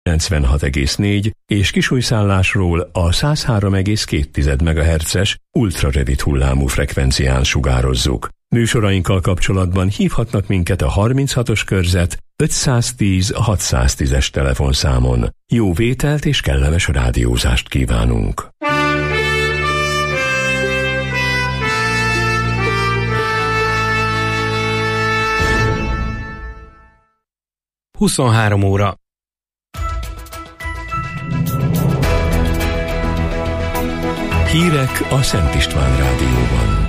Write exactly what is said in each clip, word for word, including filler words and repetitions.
kilencvenhat egész négy és Kisújszállásról a száz három egész két megahertzes ultrarövid hullámú frekvencián sugározzuk. Műsorainkkal kapcsolatban hívhatnak minket a harminchatos körzet ötszáztíz hatszáztízes telefonszámon. Jó vételt és kellemes rádiózást kívánunk! huszonhárom óra. Hírek a Szent István Rádióban.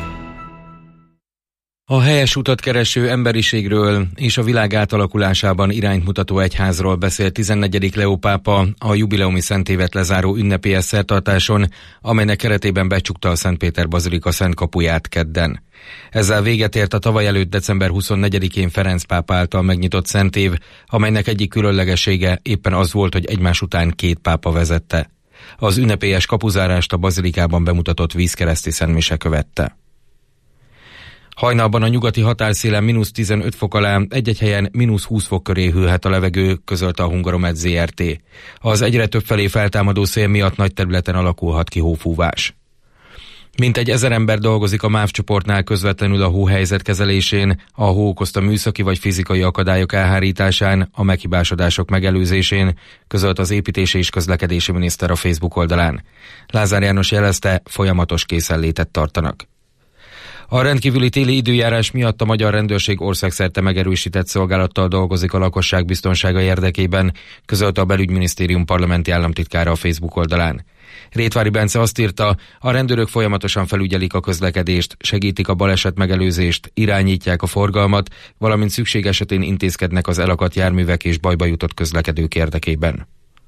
A helyes utat kereső emberiségről és a világ átalakulásában irányt mutató egyházról beszélt tizennegyedik Leó pápa a jubileumi szentévet lezáró ünnepélyes szertartáson, amelynek keretében becsukta a Szent Péter bazilika szent kapuját kedden. Ezzel véget ért a tavaly előtt december huszonnegyedikén Ferenc pápa által megnyitott szentév, amelynek egyik különlegessége éppen az volt, hogy egymás után két pápa vezette. Az ünnepélyes kapuzárást a bazilikában bemutatott vízkereszti szentmise követte. Hajnalban a nyugati határszélen mínusz tizenöt fok alá, egy-egy helyen mínusz húsz fok köré hűlhet a levegő, közölte a Hungaromed zé er té. Az egyre többfelé feltámadó szél miatt nagy területen alakulhat ki hófúvás. Mintegy ezer ember dolgozik a MÁV csoportnál közvetlenül a hóhelyzet kezelésén, a hó okozta műszaki vagy fizikai akadályok elhárításán, a meghibásodások megelőzésén, közölt az építési és közlekedési miniszter a Facebook oldalán. Lázár János jelezte, folyamatos készenlétet tartanak. A rendkívüli téli időjárás miatt a magyar rendőrség országszerte megerősített szolgálattal dolgozik a lakosság biztonsága érdekében, közölte a belügyminisztérium parlamenti államtitkára a Facebook oldalán. Rétvári Bence azt írta, a rendőrök folyamatosan felügyelik a közlekedést, segítik a baleset megelőzést, irányítják a forgalmat, valamint szükség esetén intézkednek az elakadt járművek és bajba jutott közlekedők érdekében.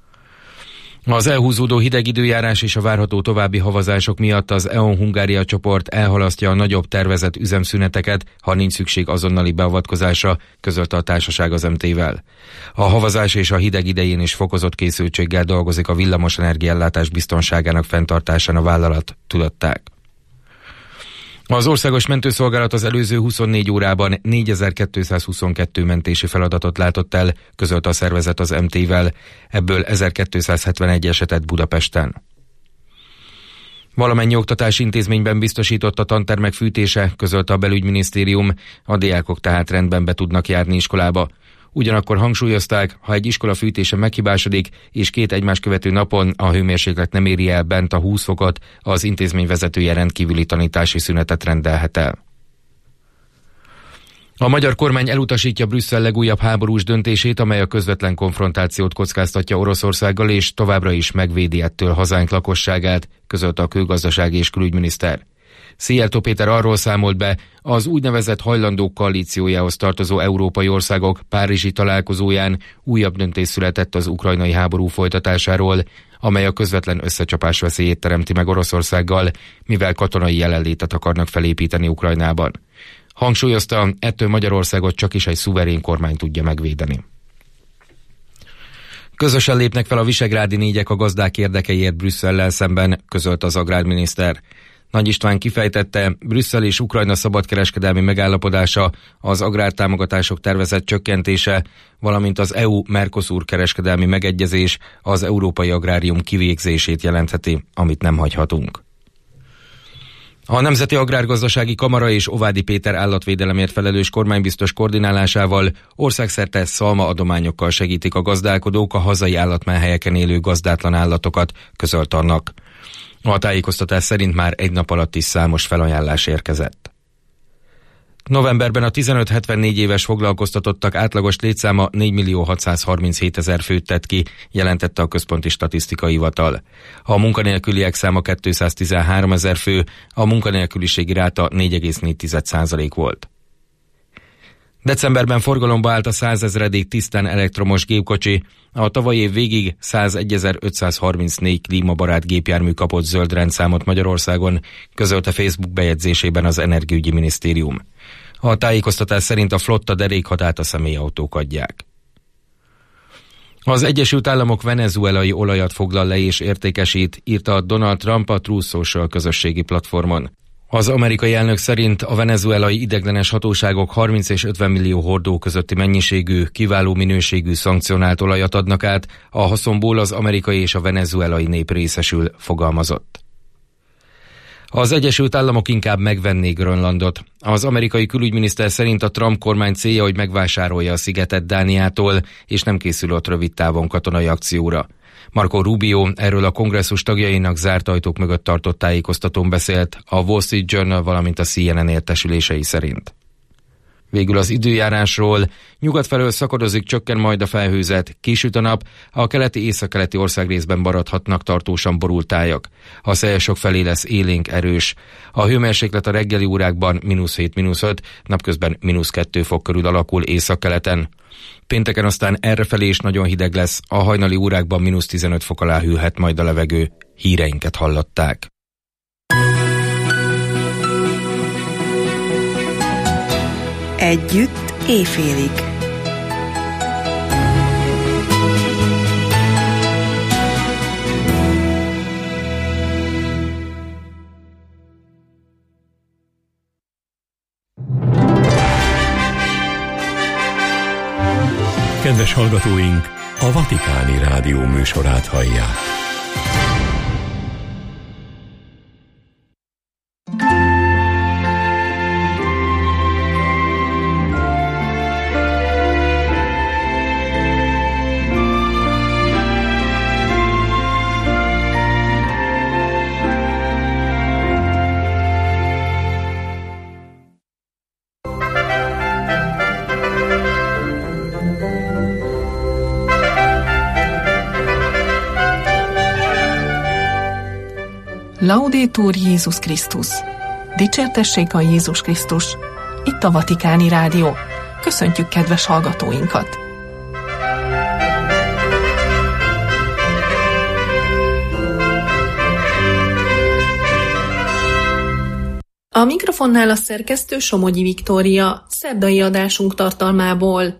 Az elhúzódó hideg időjárás és a várható további havazások miatt az é o en Hungária csoport elhalasztja a nagyobb tervezett üzemszüneteket, ha nincs szükség azonnali beavatkozásra, közölte a társaság az em té-vel. A havazás és a hideg idején is fokozott készültséggel dolgozik a villamos energiaellátás biztonságának fenntartásán a vállalat, tudották. Az Országos Mentőszolgálat az előző huszonnégy órában négyezer-kétszázhuszonkettő mentési feladatot látott el, közölte a szervezet az em té-vel, ebből ezerkétszázhetvenegy esetet Budapesten. Valamennyi oktatási intézményben biztosított a tantermek fűtése, közölte a belügyminisztérium, a diákok tehát rendben be tudnak járni iskolába. Ugyanakkor hangsúlyozták, ha egy iskola fűtése meghibásodik, és két egymás követő napon a hőmérséklet nem éri el bent a húsz fokot, az intézmény vezetője rendkívüli tanítási szünetet rendelhet el. A magyar kormány elutasítja Brüsszel legújabb háborús döntését, amely a közvetlen konfrontációt kockáztatja Oroszországgal, és továbbra is megvédi ettől hazánk lakosságát, közölte a külgazdasági és külügyminiszter. Szijjártó Péter arról számolt be, az úgynevezett hajlandók koalíciójához tartozó európai országok párizsi találkozóján újabb döntés született az ukrajnai háború folytatásáról, amely a közvetlen összecsapás veszélyét teremti meg Oroszországgal, mivel katonai jelenlétet akarnak felépíteni Ukrajnában. Hangsúlyozta, ettől Magyarországot csak is egy szuverén kormány tudja megvédeni. Közösen lépnek fel a visegrádi négyek a gazdák érdekeiért Brüsszellel szemben, közölte az agrárminiszter. Nagy István kifejtette, Brüsszel és Ukrajna szabadkereskedelmi megállapodása, az agrártámogatások tervezett csökkentése, valamint az é u-Mercosur kereskedelmi megegyezés az európai agrárium kivégzését jelentheti, amit nem hagyhatunk. A Nemzeti Agrárgazdasági Kamara és Ovádi Péter állatvédelemért felelős kormánybiztos koordinálásával országszerte szalmaadományokkal segítik a gazdálkodók a hazai állatmenhelyeken élő gazdátlan állatokat, közölt annak. A tájékoztatás szerint már egy nap alatt is számos felajánlás érkezett. Novemberben a tizenöt-hetvennégy éves foglalkoztatottak átlagos létszáma négymillió hatszázharminchétezer főt tett ki, jelentette a Központi Statisztikai Hivatal. A munkanélküliek száma kétszáztizenháromezer fő, a munkanélküliségi ráta négy egész négy százalék volt. Decemberben forgalomba állt a százezredik tisztán elektromos gépkocsi, a tavalyi év végig százegyezer-ötszázharmincnégy klímabarát gépjármű kapott zöld rendszámot Magyarországon, közölte Facebook bejegyzésében az Energiaügyi Minisztérium. A tájékoztatás szerint a flotta derékhatát a személyautók adják. Az Egyesült Államok venezuelai olajat foglal le és értékesít, írta a Donald Trump a Truth Social közösségi platformon. Az amerikai elnök szerint a venezuelai ideiglenes hatóságok harminc és ötven millió hordó közötti mennyiségű, kiváló minőségű szankcionált olajat adnak át, a haszonból az amerikai és a venezuelai nép részesül, fogalmazott. Az Egyesült Államok inkább megvenné Grönlandot. Az amerikai külügyminiszter szerint a Trump kormány célja, hogy megvásárolja a szigetet Dániától, és nem készül ott rövid távon katonai akcióra. Marco Rubio erről a kongresszus tagjainak zárt ajtók mögött tartott tájékoztatón beszélt, a Wall Street Journal, valamint a C N N értesülései szerint. Végül az időjárásról: nyugat felől szakadozik, csökken majd a felhőzet, kisüt a nap, a keleti északkeleti országrészben maradhatnak tartósan borult tájak. A szél sok felé lesz élénk, erős. A hőmérséklet a reggeli órákban mínusz hét mínusz öt, napközben mínusz kettő fok körül alakul északkeleten. Pénteken aztán errefelé is nagyon hideg lesz, a hajnali órákban mínusz tizenöt fok alá hűlhet majd a levegő. Híreinket hallották. Együtt éjfélig. Kedves hallgatóink, a Vatikáni Rádió műsorát hallják. Laudetur Jézus Krisztus! Dicsértessék a Jézus Krisztus! Itt a Vatikáni Rádió. Köszöntjük kedves hallgatóinkat! A mikrofonnál a szerkesztő Somogyi Viktória, szerdai adásunk tartalmából.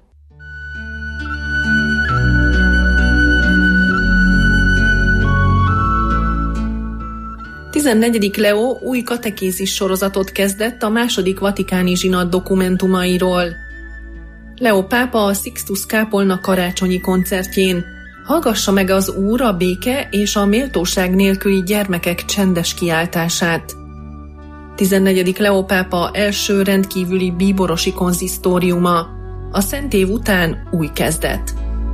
tizennegyedik Leó új katekézis sorozatot kezdett a második vatikáni zsinat dokumentumairól. Leó pápa a Sixtus kápolna karácsonyi koncertjén. Hallgassa meg az Úr a béke és a méltóság nélküli gyermekek csendes kiáltását. tizennegyedik Leó pápa első rendkívüli bíborosi konzisztóriuma. A Szent Év után új kezdet.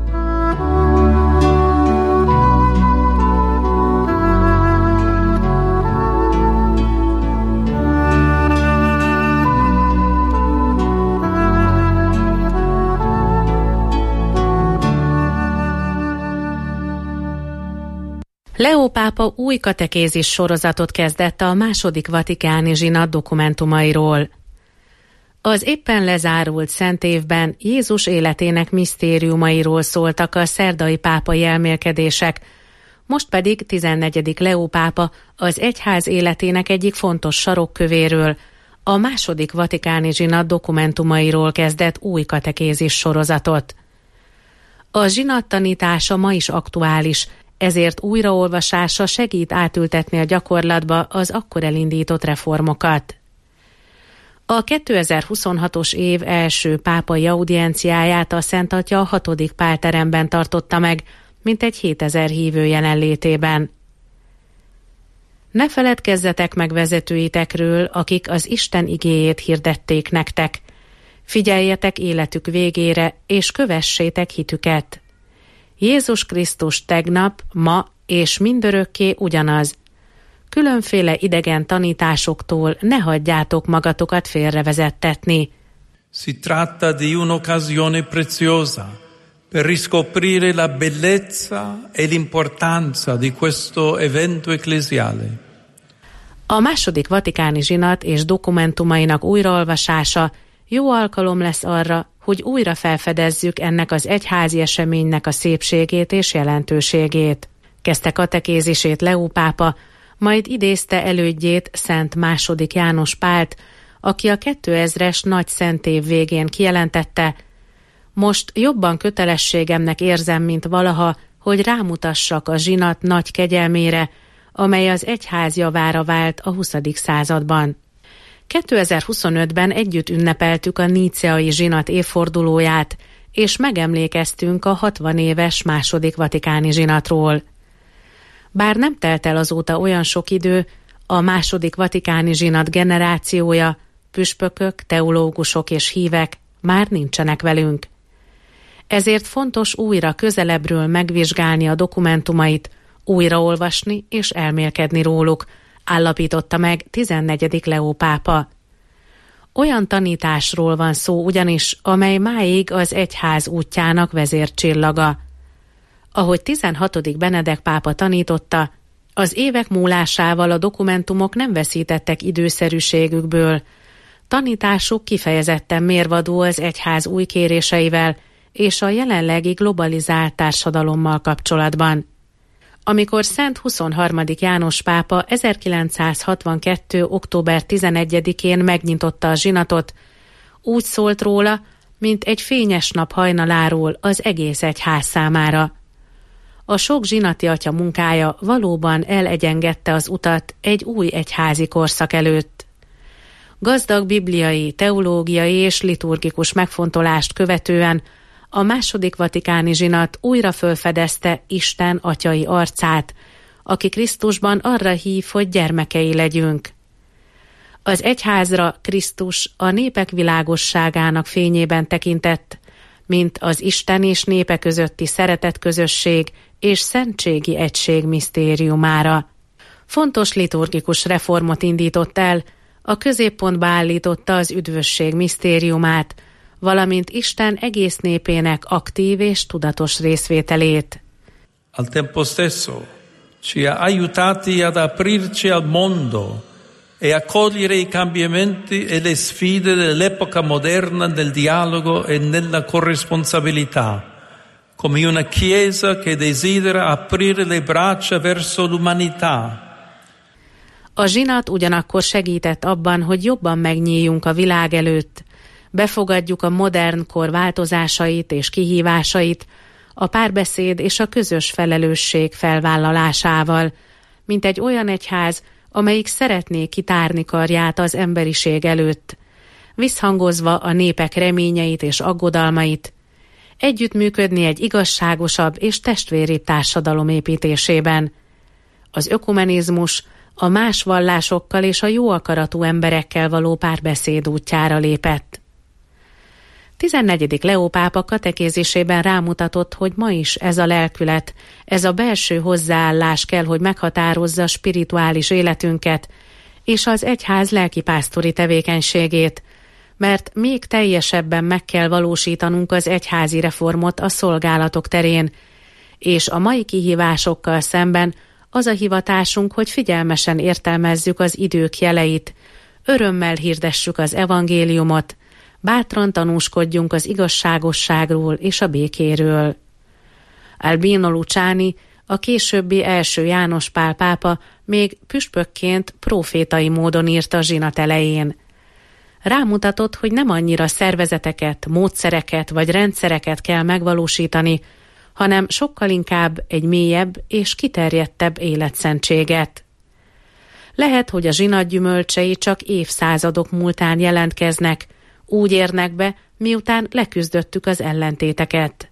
Leó pápa új katekézis sorozatot kezdett a második vatikáni zsinat dokumentumairól. Az éppen lezárult Szent Évben Jézus életének misztériumairól szóltak a szerdai pápai elmélkedések, most pedig tizennegyedik Leó pápa az egyház életének egyik fontos sarokkövéről, a második vatikáni zsinat dokumentumairól kezdett új katekézis sorozatot. A zsinat tanítása ma is aktuális, ezért újraolvasása segít átültetni a gyakorlatba az akkor elindított reformokat. A kétezer-huszonhatos év első pápai audienciáját a Szent Atya a hatodik Pál teremben tartotta meg, mintegy hétezer hívő jelenlétében. Ne feledkezzetek meg vezetőitekről, akik az Isten igéjét hirdették nektek. Figyeljetek életük végére, és kövessétek hitüket. Jézus Krisztus tegnap, ma és mindörökké ugyanaz. Különféle idegen tanításoktól ne hagyjátok magatokat félrevezettetni. Si tratta di un'occasione preziosa per riscoprire la bellezza e l'importanza di questo evento ecclesiale. A második vatikáni zsinat és dokumentumainak újraolvasása jó alkalom lesz arra, hogy újra felfedezzük ennek az egyházi eseménynek a szépségét és jelentőségét. Kezdte katekézisét Leó pápa, majd idézte elődjét, Szent második János Pált, aki a kétezres nagy szentév végén kijelentette: most jobban kötelességemnek érzem, mint valaha, hogy rámutassak a zsinat nagy kegyelmére, amely az egyház javára vált a huszadik században. kétezer-huszonötben együtt ünnepeltük a níceai zsinat évfordulóját, és megemlékeztünk a hatvan éves második vatikáni zsinatról. Bár nem telt el azóta olyan sok idő, a második vatikáni zsinat generációja, püspökök, teológusok és hívek már nincsenek velünk. Ezért fontos újra közelebbről megvizsgálni a dokumentumait, újraolvasni és elmélkedni róluk, állapította meg tizennegyedik Leó pápa. Olyan tanításról van szó ugyanis, amely máig az egyház útjának vezércsillaga. Ahogy tizenhatodik Benedek pápa tanította, az évek múlásával a dokumentumok nem veszítettek időszerűségükből. Tanításuk kifejezetten mérvadó az egyház új kéréseivel és a jelenlegi globalizált társadalommal kapcsolatban. Amikor Szent huszonharmadik János pápa ezerkilencszázhatvankettő október tizenegyedikén megnyitotta a zsinatot, úgy szólt róla, mint egy fényes nap hajnaláról az egész egyház számára. A sok zsinati atya munkája valóban elegyengedte az utat egy új egyházi korszak előtt. Gazdag bibliai, teológiai és liturgikus megfontolást követően a második vatikáni zsinat újra fölfedezte Isten atyai arcát, aki Krisztusban arra hív, hogy gyermekei legyünk. Az egyházra Krisztus a népek világosságának fényében tekintett, mint az Isten és népe közötti szeretetközösség és szentségi egység misztériumára. Fontos liturgikus reformot indított el, a középpontba állította az üdvösség misztériumát, valamint Isten egész népének aktív és tudatos részvételét. Al tempo stesso ci ha aiutati ad aprirci al mondo e a cogliere i cambiamenti e le sfide dell'epoca moderna del dialogo e nella corresponsabilità, come una Chiesa che desidera aprire le braccia verso l'umanità. A zsinat ugyanakkor segített abban, hogy jobban megnyíljunk a világ előtt, befogadjuk a modern kor változásait és kihívásait, a párbeszéd és a közös felelősség felvállalásával, mint egy olyan egyház, amelyik szeretné kitárni karját az emberiség előtt, visszhangozva a népek reményeit és aggodalmait, együttműködni egy igazságosabb és testvéribb társadalom építésében. Az ökumenizmus a más vallásokkal és a jó akaratú emberekkel való párbeszéd útjára lépett. tizennegyedik Leó pápa katekézisében rámutatott, hogy ma is ez a lelkület, ez a belső hozzáállás kell, hogy meghatározza spirituális életünket és az egyház lelkipásztori tevékenységét, mert még teljesebben meg kell valósítanunk az egyházi reformot a szolgálatok terén, és a mai kihívásokkal szemben az a hivatásunk, hogy figyelmesen értelmezzük az idők jeleit, örömmel hirdessük az evangéliumot, bátran tanúskodjunk az igazságosságról és a békéről. Albino Luciani, a későbbi első János Pál pápa még püspökként profétai módon írta a zsinat elején. Rámutatott, hogy nem annyira szervezeteket, módszereket vagy rendszereket kell megvalósítani, hanem sokkal inkább egy mélyebb és kiterjedtebb életszentséget. Lehet, hogy a zsinat gyümölcsei csak évszázadok múltán jelentkeznek, úgy érnek be, miután leküzdöttük az ellentéteket.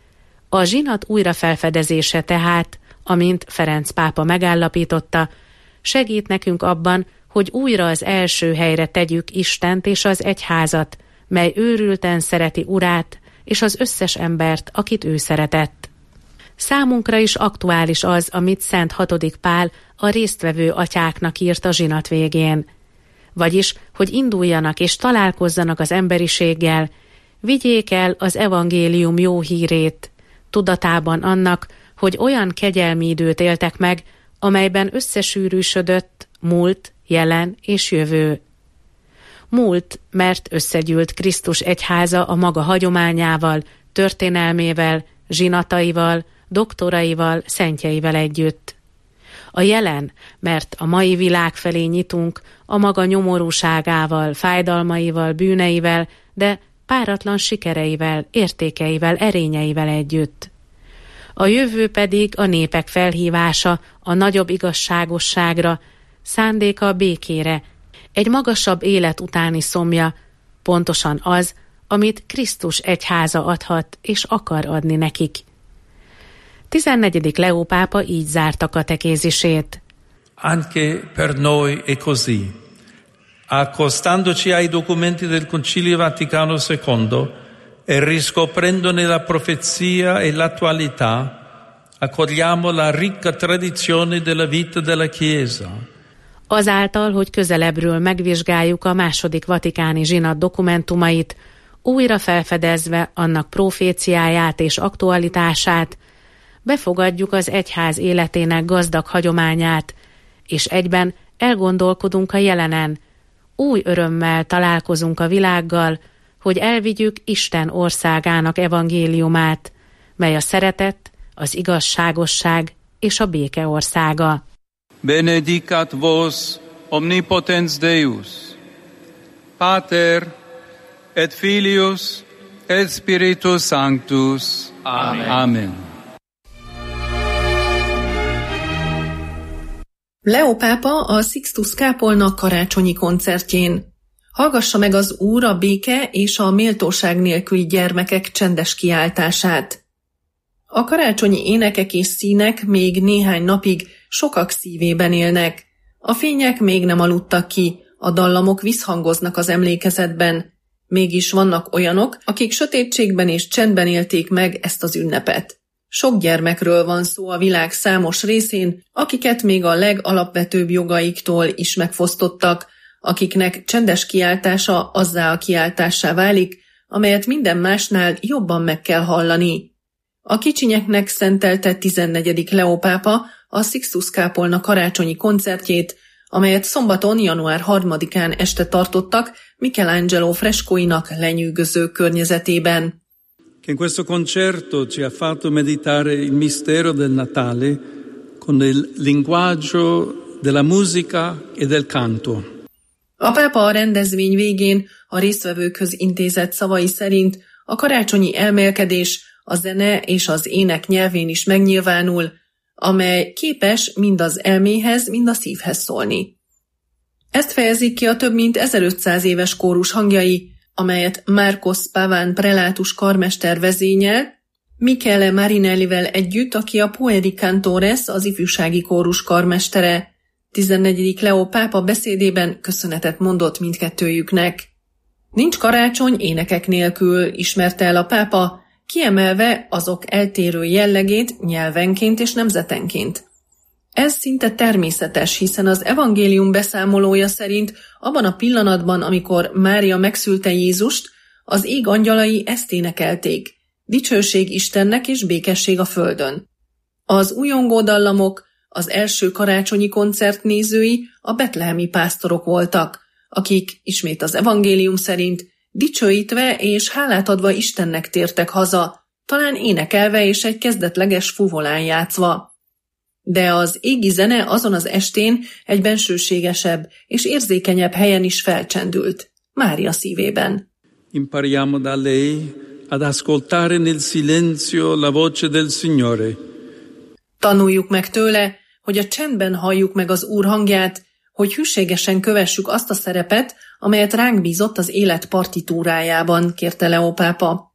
A zsinat újrafelfedezése tehát, amint Ferenc pápa megállapította, segít nekünk abban, hogy újra az első helyre tegyük Istent és az egyházat, mely őrülten szereti urát és az összes embert, akit ő szeretett. Számunkra is aktuális az, amit Szent hatodik Pál a résztvevő atyáknak írt a zsinat végén. Vagyis, hogy induljanak és találkozzanak az emberiséggel, vigyék el az evangélium jó hírét, tudatában annak, hogy olyan kegyelmi időt éltek meg, amelyben összesűrűsödött múlt, jelen és jövő. Múlt, mert összegyűlt Krisztus egyháza a maga hagyományával, történelmével, zsinataival, doktoraival, szentjeivel együtt. A jelen, mert a mai világ felé nyitunk a maga nyomorúságával, fájdalmaival, bűneivel, de páratlan sikereivel, értékeivel, erényeivel együtt. A jövő pedig a népek felhívása a nagyobb igazságosságra, szándéka a békére, egy magasabb élet utáni szomja, pontosan az, amit Krisztus egyháza adhat és akar adni nekik. tizennegyedik Leó pápa így zárta katekézisét. Anche per noi è così. Accostandoci ai documenti del Concilio Vaticano secondo e riscoprendone la profezia e l'attualità, accogliamo la ricca tradizione della vita della Chiesa. Azáltal, hogy közelebbről megvizsgáljuk a második vatikáni zsinat dokumentumait, újra felfedezve annak proféciáját és aktualitását, befogadjuk az egyház életének gazdag hagyományát, és egyben elgondolkodunk a jelenen, új örömmel találkozunk a világgal, hogy elvigyük Isten országának evangéliumát, mely a szeretet, az igazságosság és a béke országa. Benedicat vos omnipotens Deus, Pater et Filius et Spiritus Sanctus. Amen. Amen. Leó pápa a Sixtus kápolna karácsonyi koncertjén. Hallgassa meg az Úr a béke és a méltóság nélküli gyermekek csendes kiáltását. A karácsonyi énekek és színek még néhány napig sokak szívében élnek. A fények még nem aludtak ki, a dallamok visszhangoznak az emlékezetben. Mégis vannak olyanok, akik sötétségben és csendben élték meg ezt az ünnepet. Sok gyermekről van szó a világ számos részén, akiket még a legalapvetőbb jogaiktól is megfosztottak, akiknek csendes kiáltása azzá a kiáltássá válik, amelyet minden másnál jobban meg kell hallani. A kicsinyeknek szentelte tizennegyedik Leó pápa a Sixtus kápolna karácsonyi koncertjét, amelyet szombaton, január harmadikán este tartottak Michelangelo freskóinak lenyűgöző környezetében. Che in questo concerto ci ha fatto meditare il mistero del Natale con il linguaggio della musica e del canto. A pápa a rendezvény végén a résztvevőkhöz intézett szavai szerint a karácsonyi elmélkedés a zene és az ének nyelvén is megnyilvánul, amely képes mind az elméhez, mind a szívhez szólni. Ezt fejezik ki a több mint ezerötszáz éves kórus hangjai, amelyet Marcos Paván prelátus karmester vezényel, Michele Marinellivel együtt, aki a Pueri Cantores, az ifjúsági kórus karmestere. tizennegyedik Leó pápa beszédében köszönetet mondott mindkettőjüknek. Nincs karácsony énekek nélkül, ismerte el a pápa, kiemelve azok eltérő jellegét nyelvenként és nemzetenként. Ez szinte természetes, hiszen az evangélium beszámolója szerint abban a pillanatban, amikor Mária megszülte Jézust, az ég angyalai ezt énekelték: dicsőség Istennek és békesség a földön. Az újongó dallamok, az első karácsonyi koncert nézői a betlehemi pásztorok voltak, akik, ismét az evangélium szerint, dicsőítve és hálát adva Istennek tértek haza, talán énekelve és egy kezdetleges fuvolán játszva. De az égi zene azon az estén egy bensőségesebb és érzékenyebb helyen is felcsendült, Mária szívében. Impariamo da lei ad ascoltare nel silenzio la voce del Signore. Tanuljuk meg tőle, hogy a csendben halljuk meg az Úr hangját, hogy hűségesen kövessük azt a szerepet, amelyet ránk bízott az élet partitúrájában, kérte Leó pápa.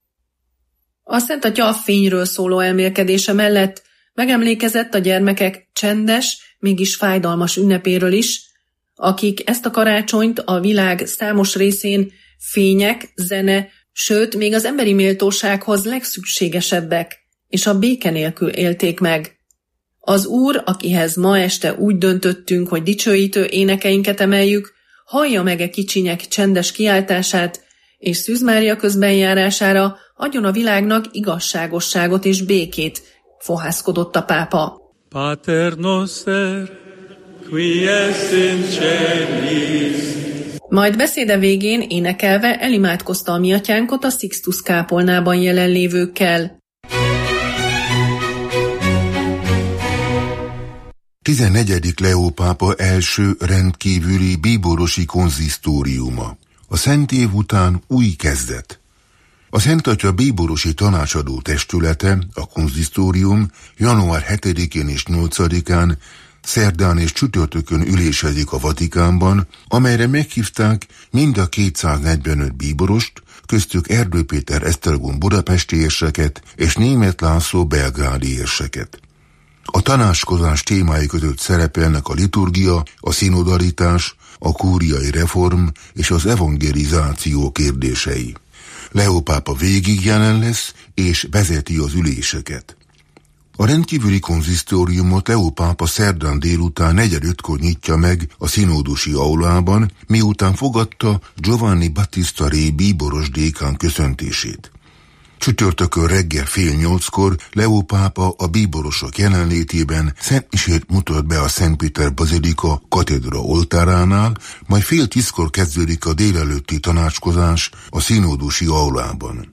A Szent Atya a fényről szóló elmélkedése mellett megemlékezett a gyermekek csendes, mégis fájdalmas ünnepéről is, akik ezt a karácsonyt a világ számos részén fények, zene, sőt, még az emberi méltósághoz legszükségesebbek, és a béke nélkül élték meg. Az Úr, akihez ma este úgy döntöttünk, hogy dicsőítő énekeinket emeljük, hallja meg e kicsinyek csendes kiáltását, és Szűz Mária közbenjárására adjon a világnak igazságosságot és békét, fohászkodott a pápa. Pater noster, qui es in celis. Majd beszéde végén énekelve elimádkozta a mi atyánkot a Sixtus kápolnában jelenlévőkkel. tizennegyedik Leó pápa első rendkívüli bíborosi konzisztóriuma. A Szent Év után új kezdet. A Szent Atya bíborosi tanácsadó testülete, a konzisztórium január hetedikén és nyolcadikán, szerdán és csütörtökön ülésezik a Vatikánban, amelyre meghívták mind a kétszáznegyvenöt bíborost, köztük Erdő Péter Esztergom budapesti érseket és Németh László belgrádi érseket. A tanácskozás témái között szerepelnek a liturgia, a szinodalitás, a kúriai reform és az evangelizáció kérdései. Leó pápa végig jelen lesz és vezeti az üléseket. A rendkívüli konzisztóriumot Leó pápa szerdán délután negyvenötkor nyitja meg a szinódusi aulában, miután fogadta Giovanni Battista Re bíboros dékán köszöntését. Csütörtökön reggel fél nyolckor Leó pápa a bíborosok jelenlétében szentmisét mutat be a Szent Péter Bazilika katedra oltáránál, majd fél tízkor kezdődik a délelőtti tanácskozás a szinódusi aulában.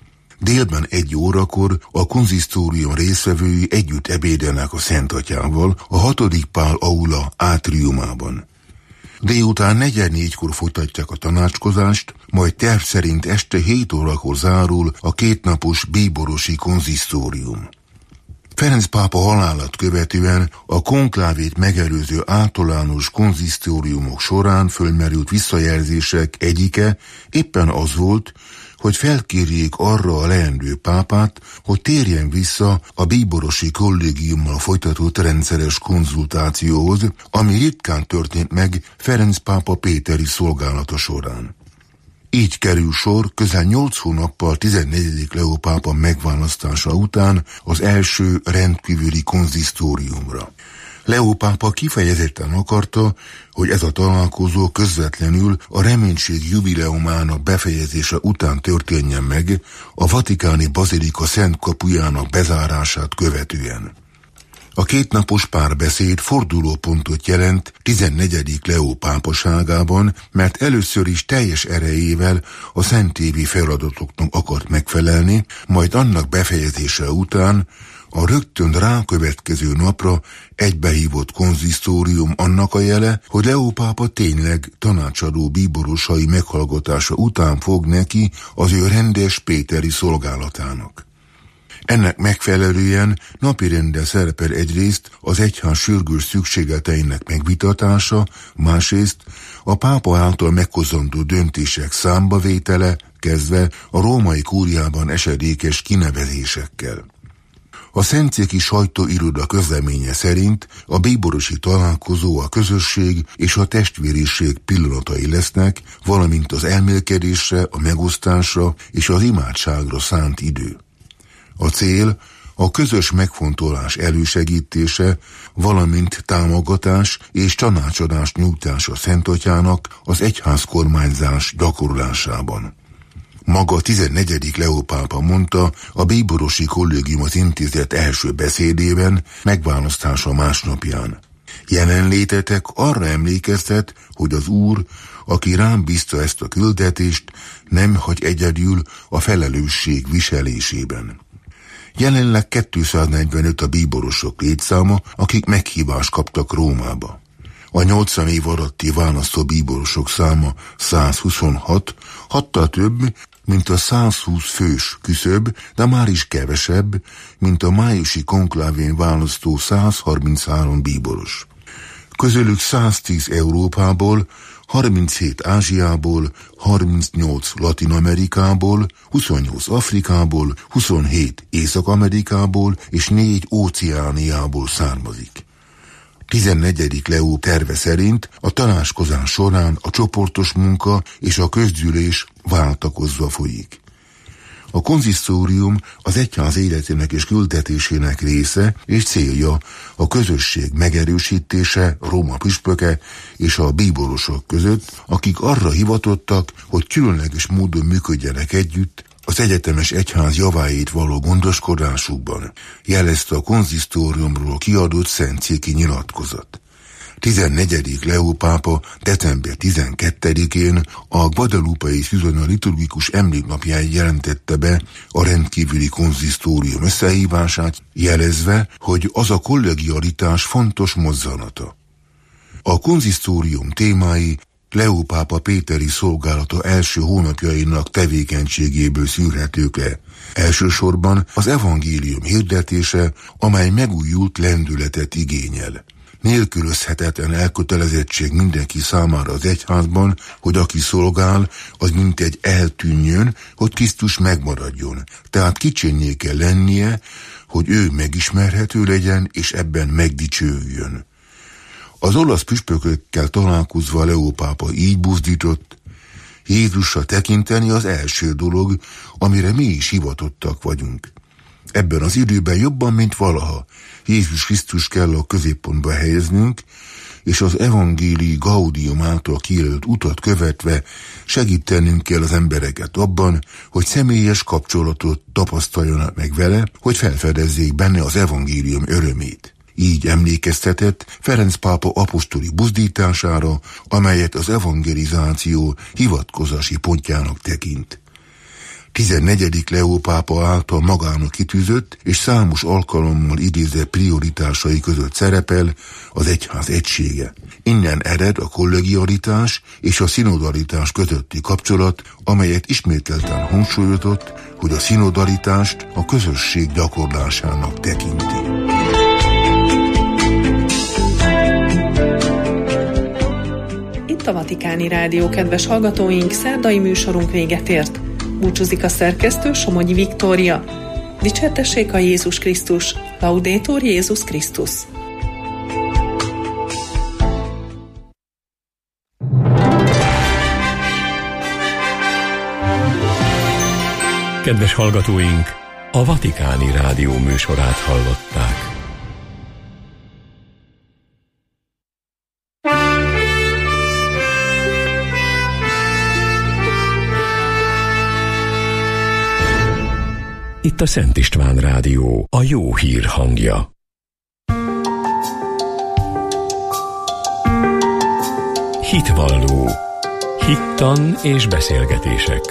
Délben egy órakor a konzisztórium részvevői együtt ebédelnek a Szent Atyával a hatodik Pál aula átriumában. Délután negyvennégykor folytatják a tanácskozást, majd terv szerint este hét órakor zárul a kétnapos bíborosi konzisztórium. Ferenc pápa halálát követően a konklávét megelőző általános konzisztóriumok során fölmerült visszajelzések egyike éppen az volt, hogy felkérjék arra a leendő pápát, hogy térjen vissza a bíborosi kollégiummal folytatott rendszeres konzultációhoz, ami ritkán történt meg Ferenc pápa péteri szolgálata során. Így kerül sor közel nyolc hónappal tizennegyedik Leó pápa megválasztása után az első rendkívüli konzisztóriumra. Leó pápa kifejezetten akarta, hogy ez a találkozó közvetlenül a reménység jubileumának befejezése után történjen meg, a vatikáni bazilika szent kapujának bezárását követően. A kétnapos párbeszéd fordulópontot jelent tizennegyedik Leó pápaságában, mert először is teljes erejével a szentévi feladatoknak akart megfelelni, majd annak befejezése után a rögtön rákövetkező napra egybehívott konzisztórium annak a jele, hogy Leó pápa tényleg tanácsadó bíborosai meghallgatása után fog neki az ő rendes péteri szolgálatának. Ennek megfelelően napirenden szerepel egyrészt az egyház sürgős szükségleteinek megvitatása, másrészt a pápa által meghozandó döntések számbavétele, kezdve a római kúriában esedékes kinevezésekkel. A szentszéki sajtóiroda közleménye szerint a bíborosi találkozó a közösség és a testvériség pillanatai lesznek, valamint az elmélkedésre, a megosztásra és az imádságra szánt idő. A cél a közös megfontolás elősegítése, valamint támogatás és tanácsadás nyújtása Szent Atyának az egyházkormányzás gyakorlásában. Maga tizennegyedik Leó pápa mondta a bíborosi kollégium az intézet első beszédében, megválasztása másnapján. Jelenlétetek arra emlékeztet, hogy az Úr, aki rám bízta ezt a küldetést, nem hagy egyedül a felelősség viselésében. Jelenleg kétszáznegyvenöt a bíborosok létszáma, akik meghívást kaptak Rómába. A nyolcvan év alatti választó bíborosok száma százhuszonhat, hattal több, mint a százhúsz fős küszöb, de már is kevesebb, mint a májusi konklávén választó százharminchárom bíboros. Közülük száztíz Európából, harminchét Ázsiából, harmincnyolc Latin-Amerikából, huszonnyolc Afrikából, huszonhét Észak-Amerikából és négy Óceániából származik. tizennegyedik Leó terve szerint a tanácskozás során a csoportos munka és a közgyűlés váltakozva folyik. A konzisztórium az egyház életének és küldetésének része és célja a közösség megerősítése Róma püspöke és a bíborosok között, akik arra hivatottak, hogy különleges módon működjenek együtt az egyetemes egyház javáért való gondoskodásukban, jelezte a konzisztóriumról kiadott szentszéki nyilatkozat. tizennegyedik Leó pápa december tizenkettedikén a Guadalupe-i Szűzanya liturgikus emléknapján jelentette be a rendkívüli konzisztórium összehívását, jelezve, hogy az a kollegialitás fontos mozzanata. A konzisztórium témái Leó pápa péteri szolgálata első hónapjainak tevékenységéből szűrhetők le. Elsősorban az evangélium hirdetése, amely megújult lendületet igényel. Nélkülözhetetlen elkötelezettség mindenki számára az egyházban, hogy aki szolgál, az mintegy eltűnjön, hogy Krisztus megmaradjon. Tehát kicsinné kell lennie, hogy ő megismerhető legyen, és ebben megdicsőjön. Az olasz püspökökkel találkozva Leó pápa így buzdított: Jézusra tekinteni az első dolog, amire mi is hivatottak vagyunk. Ebben az időben jobban, mint valaha, Jézus Krisztus kell a középpontba helyeznünk, és az evangélii Gaudium által kijelölt utat követve segítenünk kell az embereket abban, hogy személyes kapcsolatot tapasztaljanak meg vele, hogy felfedezzék benne az evangélium örömét. Így emlékeztetett Ferenc pápa apostoli buzdítására, amelyet az evangelizáció hivatkozási pontjának tekint. tizennegyedik Leó pápa által magának kitűzött és számos alkalommal idézett prioritásai között szerepel az egyház egysége. Innen ered a kollegialitás és a szinodalitás közötti kapcsolat, amelyet ismételten hangsúlyozott, hogy a szinodalitást a közösség gyakorlásának tekinti. Itt a Vatikáni Rádió, kedves hallgatóink, szerdai műsorunk véget ért. Búcsúzik a szerkesztő, Somogyi Viktória. Dicsértessék a Jézus Krisztus! Laudetur Jézus Krisztus! Kedves hallgatóink, a Vatikáni Rádió műsorát hallották. Itt a Szent István Rádió, a jó hír hangja. Hitvalló. Hittan és beszélgetések.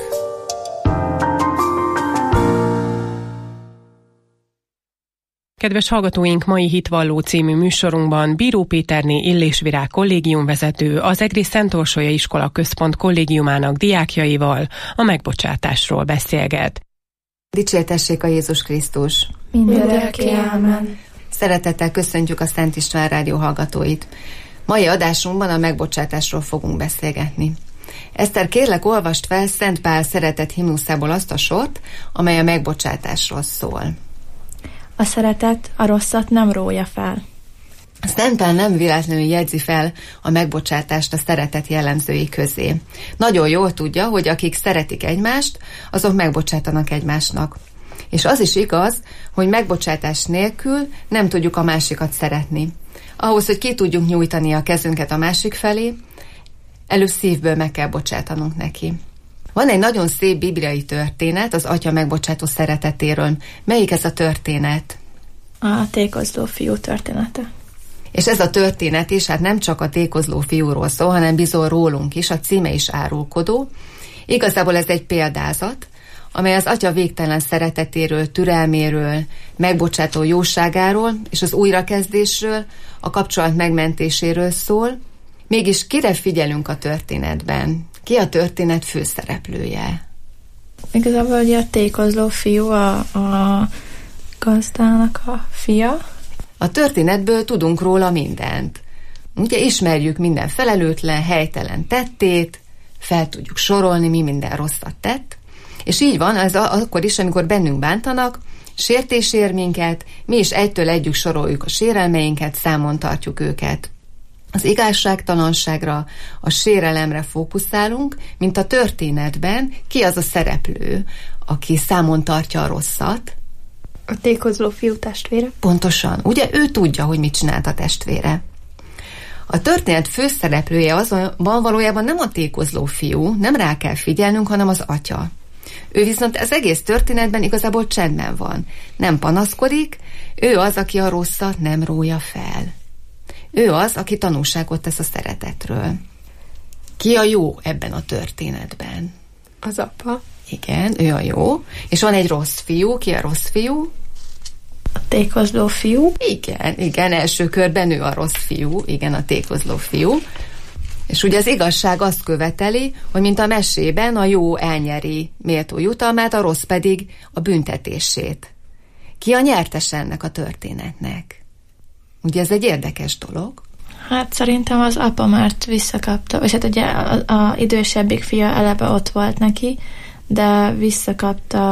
Kedves hallgatóink, mai Hitvalló című műsorunkban Bíró Péterné Illésvirág kollégiumvezető az Egri Szent Orsolya Iskola Központ kollégiumának diákjaival a megbocsátásról beszélget. Dicsértessék a Jézus Krisztus! Mindörökké, ámen! Szeretettel köszöntjük a Szent István Rádió hallgatóit. Mai adásunkban a megbocsátásról fogunk beszélgetni. Eszter, kérlek, olvast fel Szent Pál szeretet himnuszából azt a sort, amely a megbocsátásról szól. A szeretet a rosszat nem rója fel. Szent Pál nem véletlenül jegyzi fel a megbocsátást a szeretet jellemzői közé. Nagyon jól tudja, hogy akik szeretik egymást, azok megbocsátanak egymásnak. És az is igaz, hogy megbocsátás nélkül nem tudjuk a másikat szeretni. Ahhoz, hogy ki tudjuk nyújtani a kezünket a másik felé, előbb szívből meg kell bocsátanunk neki. Van egy nagyon szép bibliai történet az atya megbocsátó szeretetéről. Melyik ez a történet? A tékozló fiú története. És ez a történet is, hát nem csak a tékozló fiúról szól, hanem bizony rólunk is, a címe is árulkodó. Igazából ez egy példázat, amely az atya végtelen szeretetéről, türelméről, megbocsátó jóságáról és az újrakezdésről, a kapcsolat megmentéséről szól. Mégis kire figyelünk a történetben? Ki a történet főszereplője? Igazából ugye a tékozló fiú a, a gazdának a fia. A történetből tudunk róla mindent. Ugye ismerjük minden felelőtlen, helytelen tettét, fel tudjuk sorolni, mi minden rosszat tett, és így van, ez a, akkor is, amikor bennünk bántanak, sértés ér minket, mi is egytől együk soroljuk a sérelmeinket, számon tartjuk őket. Az igazságtalanságra, a sérelemre fókuszálunk, mint a történetben, ki az a szereplő, aki számon tartja a rosszat. A tékozló fiú testvére. Pontosan. Ugye ő tudja, hogy mit csinált a testvére. A történet főszereplője azonban valójában nem a tékozló fiú, nem rá kell figyelnünk, hanem az atya. Ő viszont az egész történetben igazából csendben van. Nem panaszkodik, ő az, aki a rosszat nem rója fel. Ő az, aki tanúságot tesz a szeretetről. Ki a jó ebben a történetben? Az apa. Igen, ő a jó. És van egy rossz fiú. Ki a rossz fiú? A tékozló fiú. Igen, igen, első körben ő a rossz fiú. Igen, a tékozló fiú. És ugye az igazság azt követeli, hogy mint a mesében a jó elnyeri méltó jutalmát, a rossz pedig a büntetését. Ki a nyertes ennek a történetnek? Ugye ez egy érdekes dolog. Hát szerintem az apa, mert visszakapta, és hát ugye a, a idősebbik fia eleve ott volt neki, de visszakapta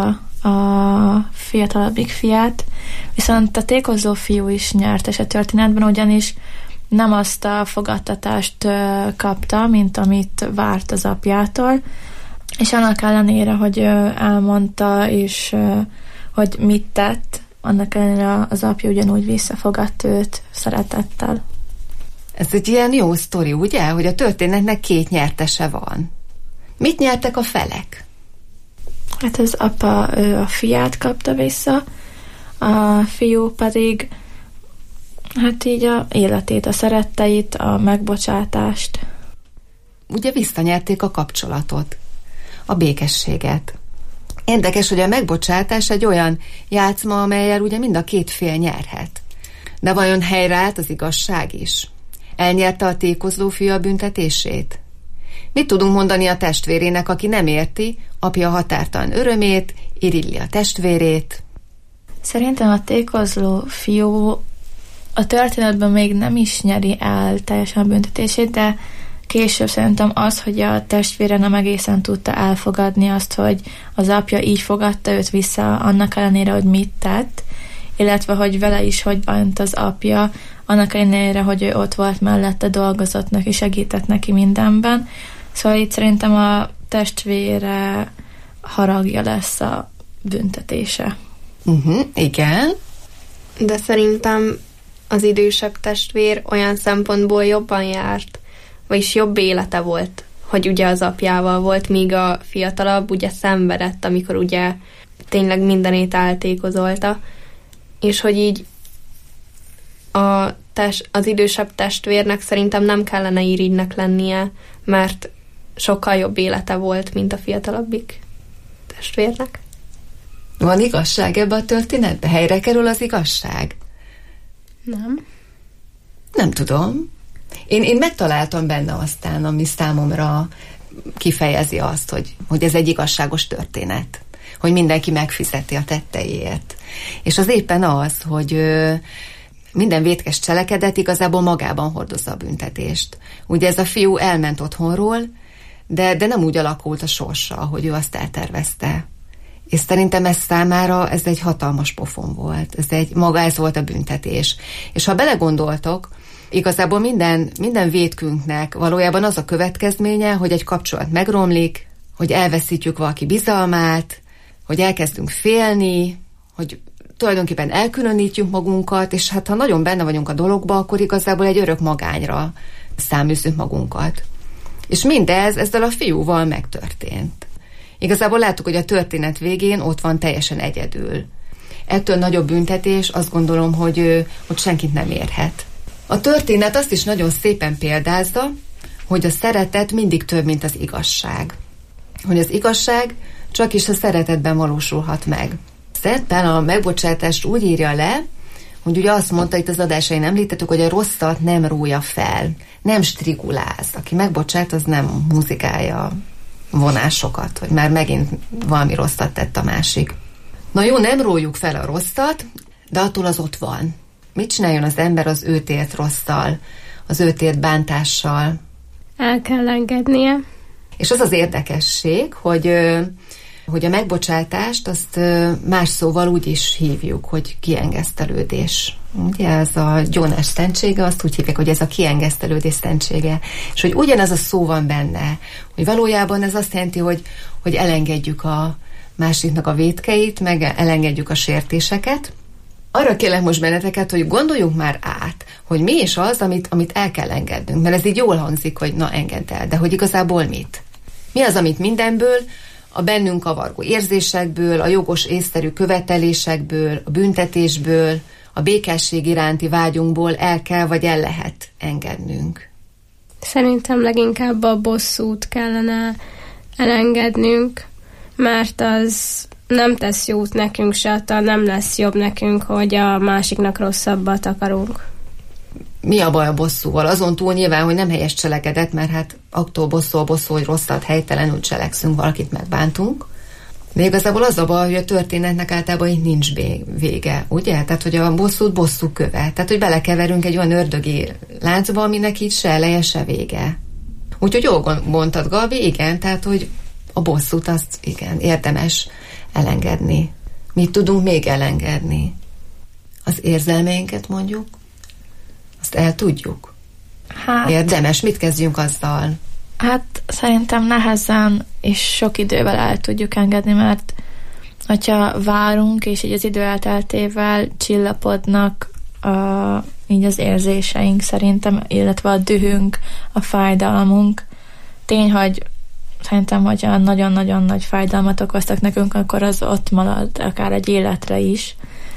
a fiatalabbik fiát, viszont a tékozó fiú is nyertes a történetben, ugyanis nem azt a fogadtatást kapta, mint amit várt az apjától, és annak ellenére, hogy elmondta, és hogy mit tett, annak ellenére az apja ugyanúgy visszafogadta őt szeretettel. Ez egy ilyen jó sztori, ugye? Hogy a történetnek két nyertese van. Mit nyertek a felek? Hát az apa a fiát kapta vissza, a fiú pedig hát így a életét, a szeretteit, a megbocsátást. Ugye visszanyerték a kapcsolatot, a békességet. Érdekes, hogy a megbocsátás egy olyan játszma, amellyel ugye mind a két fél nyerhet. De vajon helyreállt az igazság is? Elnyerte a tékozló fiú a büntetését? Mit tudunk mondani a testvérének, aki nem érti apja határtalan örömét, irilli a testvérét? Szerintem a tékozló fiú a történetben még nem is nyeri el teljesen a büntetését, de később szerintem az, hogy a testvére nem egészen tudta elfogadni azt, hogy az apja így fogadta őt vissza, annak ellenére, hogy mit tett, illetve hogy vele is hogy bánt az apja, annak ellenére, hogy ő ott volt mellette, dolgozott neki, segített neki mindenben. Szóval itt szerintem a testvére haragja lesz a büntetése. Uh-huh, igen. De szerintem az idősebb testvér olyan szempontból jobban járt, vagyis jobb élete volt, hogy ugye az apjával volt, míg a fiatalabb ugye szenvedett, amikor ugye tényleg mindenét eltékozolta, és hogy így a test, az idősebb testvérnek szerintem nem kellene irigynek lennie, mert sokkal jobb élete volt, mint a fiatalabbik testvérnek. Van igazság ebbe a történetbe? Helyre kerül az igazság? Nem. Nem tudom. Én, én megtaláltam benne aztán, ami számomra kifejezi azt, hogy, hogy ez egy igazságos történet. Hogy mindenki megfizeti a tetteiért. És az éppen az, hogy ö, minden vétkes cselekedet igazából magában hordozza a büntetést. Ugye ez a fiú elment otthonról, de, de nem úgy alakult a sorsa, hogy ő azt eltervezte. És szerintem ez számára ez egy hatalmas pofon volt. Ez egy, maga ez volt a büntetés. És ha belegondoltok, igazából minden, minden vétkünknek valójában az a következménye, hogy egy kapcsolat megromlik, hogy elveszítjük valaki bizalmát, hogy elkezdünk félni, hogy tulajdonképpen elkülönítjük magunkat, és hát ha nagyon benne vagyunk a dologba, akkor igazából egy örök magányra száműzzük magunkat. És mindez ezzel a fiúval megtörtént. Igazából láttuk, hogy a történet végén ott van teljesen egyedül. Ettől nagyobb büntetés azt gondolom, hogy, hogy senkit nem érhet. A történet azt is nagyon szépen példázza, hogy a szeretet mindig több, mint az igazság. Hogy az igazság csak is a szeretetben valósulhat meg. Szentpál a megbocsátást úgy írja le, hogy ugye azt mondta, itt az adásain említettük, hogy a rosszat nem rója fel, nem striguláz. Aki megbocsát, az nem muzikálja vonásokat, hogy már megint valami rosszat tett a másik. Na jó, nem rójuk fel a rosszat, de attól az ott van. Mit csináljon az ember az őt ért rosszal, az őt ért bántással? El kell engednie. És az az érdekesség, hogy, hogy a megbocsátást azt más szóval úgy is hívjuk, hogy kiengesztelődés. Ugye ez a gyónás szentsége, azt úgy hívják, hogy ez a kiengesztelődés szentsége. És hogy ugyanez a szó van benne, hogy valójában ez azt jelenti, hogy, hogy elengedjük a másiknak a vétkeit, meg elengedjük a sértéseket. Arra kérlek most benneteket, hogy gondoljunk már át, hogy mi is az, amit, amit el kell engednünk. Mert ez így jól hangzik, hogy na, engedd el, de hogy igazából mit? Mi az, amit mindenből, a bennünk kavargó érzésekből, a jogos észszerű követelésekből, a büntetésből, a békesség iránti vágyunkból el kell, vagy el lehet engednünk? Szerintem leginkább a bosszút kellene elengednünk, mert az nem tesz jót nekünk, se attól nem lesz jobb nekünk, hogy a másiknak rosszabbat akarunk. mi a baj a bosszúval? Azon túl nyilván, hogy nem helyes cselekedet, mert hát attól bosszú a bosszú, hogy rosszat helytelenül cselekszünk, valakit megbántunk. De igazából az a baj, hogy a történetnek általában így nincs vége, ugye? Tehát, hogy a bosszút bosszú köve. Tehát, hogy belekeverünk egy olyan ördögi láncba, aminek így se eleje, se vége. Úgyhogy jól mondtad, Gabi, igen, tehát, hogy a bosszút azt igen, érdemes elengedni. Mit tudunk még elengedni? Az érzelmeinket mondjuk? Azt el tudjuk? Hát, érdemes, mit kezdjünk azzal? Hát szerintem nehezen és sok idővel el tudjuk engedni, mert hogyha várunk, és így az idő elteltével csillapodnak a, így az érzéseink szerintem, illetve a dühünk, a fájdalmunk. Tény, hogy szerintem, hogyha nagyon-nagyon nagy fájdalmat okoztak nekünk, akkor az ott marad, akár egy életre is.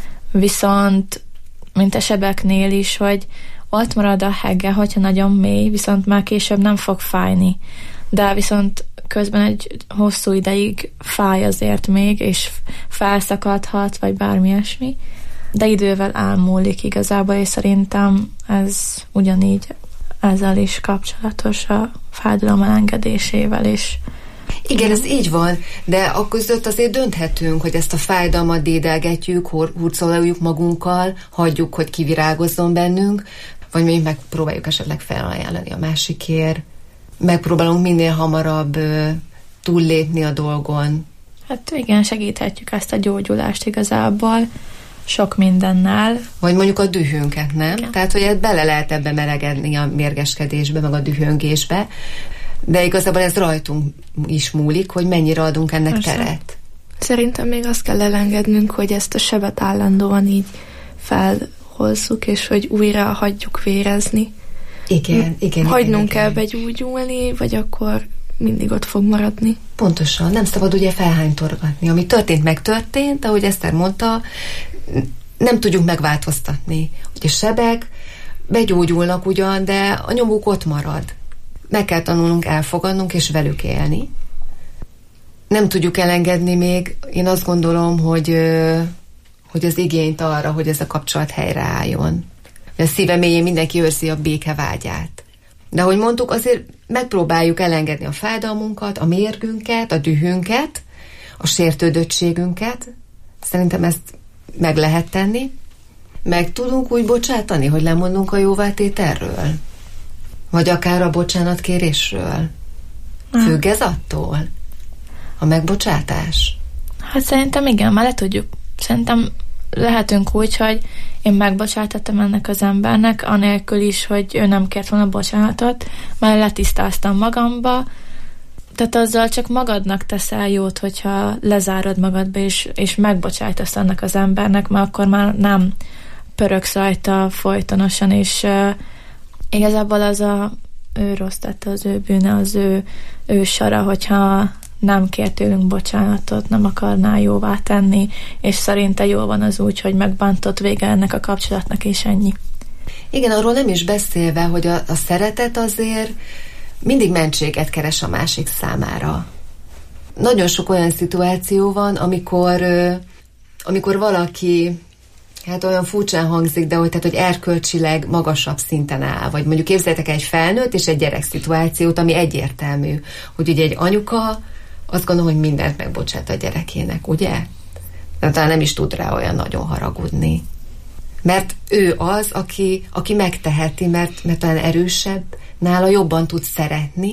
Viszont, mint a sebeknél is, hogy ott marad a hegge, hogyha nagyon mély, viszont már később nem fog fájni. De viszont közben egy hosszú ideig fáj azért még, és felszakadhat, vagy bármi ilyesmi. De idővel elmúlik igazából, és szerintem ez ugyanígy ezzel is kapcsolatos a fájdalom elengedésével is. Igen, ez így van, de a között azért dönthetünk, hogy ezt a fájdalmat dédelgetjük, hurcoljuk magunkkal, hagyjuk, hogy kivirágozzon bennünk, vagy még megpróbáljuk esetleg felajánlani a másikért. Megpróbálunk minél hamarabb ö, túllépni a dolgon. Hát igen, segíthetjük ezt a gyógyulást igazából sok mindennel. Vagy mondjuk a dühünket, nem? Igen. Tehát, hogy bele lehet ebbe melegedni a mérgeskedésbe, meg a dühöngésbe, de igazából ez rajtunk is múlik, hogy mennyire adunk ennek Persze. teret. Szerintem még azt kell elengednünk, hogy ezt a sebet állandóan így felhozzuk, és hogy újra hagyjuk vérezni. Igen, igen. Hagynunk igen, kell begyógyulni, vagy akkor mindig ott fog maradni. Pontosan, nem szabad ugye felhánytorgatni. Ami történt, megtörtént, ahogy Eszter mondta, nem tudjuk megváltoztatni. Ugye sebek begyógyulnak ugyan, de a nyomuk ott marad. Meg kell tanulnunk elfogadnunk és velük élni. Nem tudjuk elengedni még, én azt gondolom, hogy, hogy az igényt arra, hogy ez a kapcsolat helyreálljon. A szíve mélyén mindenki őrzi a béke vágyát. De ahogy mondtuk, azért megpróbáljuk elengedni a fájdalmunkat, a mérgünket, a dühünket, a sértődöttségünket. Szerintem ezt meg lehet tenni. Meg tudunk úgy bocsátani, hogy lemondunk a jóvátételről? Vagy akár a bocsánatkérésről? Függ ez attól? A megbocsátás? Hát szerintem igen, már le tudjuk. Szerintem lehetünk úgy, hogy én megbocsátottam ennek az embernek, anélkül is, hogy ő nem kért volna bocsánatot, már letisztáztam magamba, tehát azzal csak magadnak teszel jót, hogyha lezárod magadba, és, és megbocsájtasz annak az embernek, mert akkor már nem pöröksz rajta folytonosan, és uh, igazából az a ő rossz tette, az ő bűne, az ő, ő sara, hogyha nem kér tőlünk bocsánatot, nem akarná jóvá tenni, és szerinte jó van az úgy, hogy megbántott vége ennek a kapcsolatnak, és ennyi. Igen, arról nem is beszélve, hogy a, a szeretet azért mindig mentséget keres a másik számára. Nagyon sok olyan szituáció van, amikor, amikor valaki, hát olyan furcsán hangzik, de hogy, tehát, hogy erkölcsileg magasabb szinten áll, vagy mondjuk képzeljétek egy felnőtt és egy gyerek szituációt, ami egyértelmű, hogy ugye egy anyuka azt gondolom, hogy mindent megbocsát a gyerekének, ugye? De talán nem is tud rá olyan nagyon haragudni. Mert ő az, aki, aki megteheti, mert, mert talán erősebb, nála jobban tud szeretni,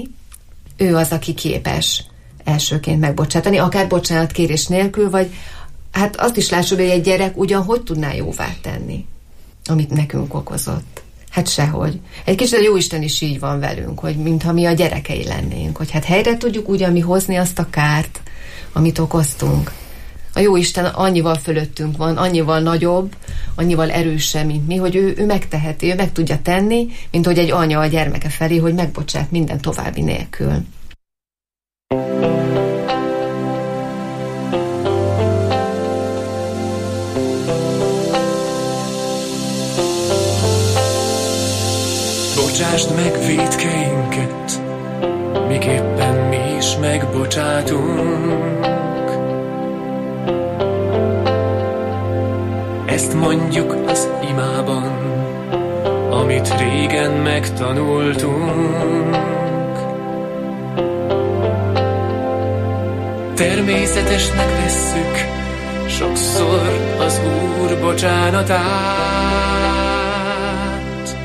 ő az, aki képes elsőként megbocsátani, akár bocsánatkérés nélkül, vagy hát azt is lássuk, hogy egy gyerek ugyan hogy tudná jóvá tenni, amit nekünk okozott. Hát sehogy. Egy kicsit a Jóisten is így van velünk, hogy mintha mi a gyerekei lennénk, hogy hát helyre tudjuk ugyan mi hozni azt a kárt, amit okoztunk. A Jóisten annyival fölöttünk van, annyival nagyobb, annyival erősebb, mint mi, hogy ő, ő megteheti, ő meg tudja tenni, mint hogy egy anya a gyermeke felé, hogy megbocsát minden további nélkül. Bocsásd meg vétkeinket, miképpen mi is megbocsátunk. Ezt mondjuk az imában, amit régen megtanultunk. Természetesnek vesszük sokszor az Úr bocsánatát,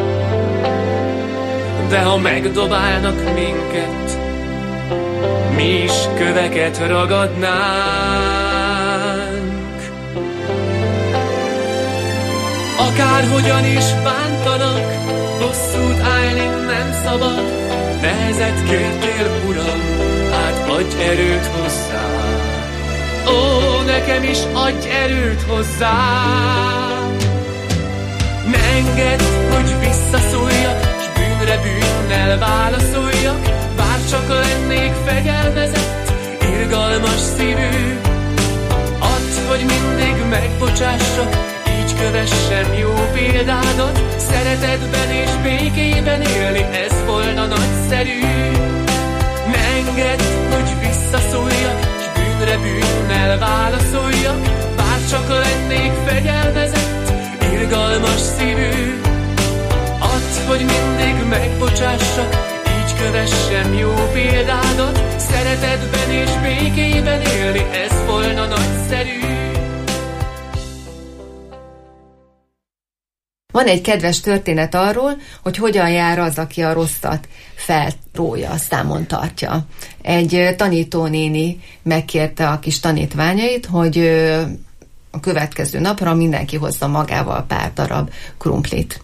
de ha megdobálnak minket, mi is köveket ragadnánk. Akárhogyan is bántanak, bosszút állni nem szabad. Nehezet kértél, Uram, hát adj erőt hozzá. Ó, nekem is adj erőt hozzá. Ne engedd, hogy visszaszóljak, s bűnre bűnnel válaszoljak. Bár csak lennék fegyelmezett, irgalmas szívű. Add, hogy mindig megbocsássak, így kövessem jó példádat. Szeretetben és békében élni, ez volna nagyszerű. Ne engedd, hogy visszaszóljak, s bűnre bűnnel válaszoljak. Bár csak lennék fegyelmezett, irgalmas szívű. Add, hogy mindig megbocsássak, így kövessem jó példádat. Szeretetben és békében élni, ez volna nagyszerű. Van egy kedves történet arról, hogy hogyan jár az, aki a rosszat felrója, számon tartja. Egy tanítónéni megkérte a kis tanítványait, hogy a következő napra mindenki hozza magával pár darab krumplit.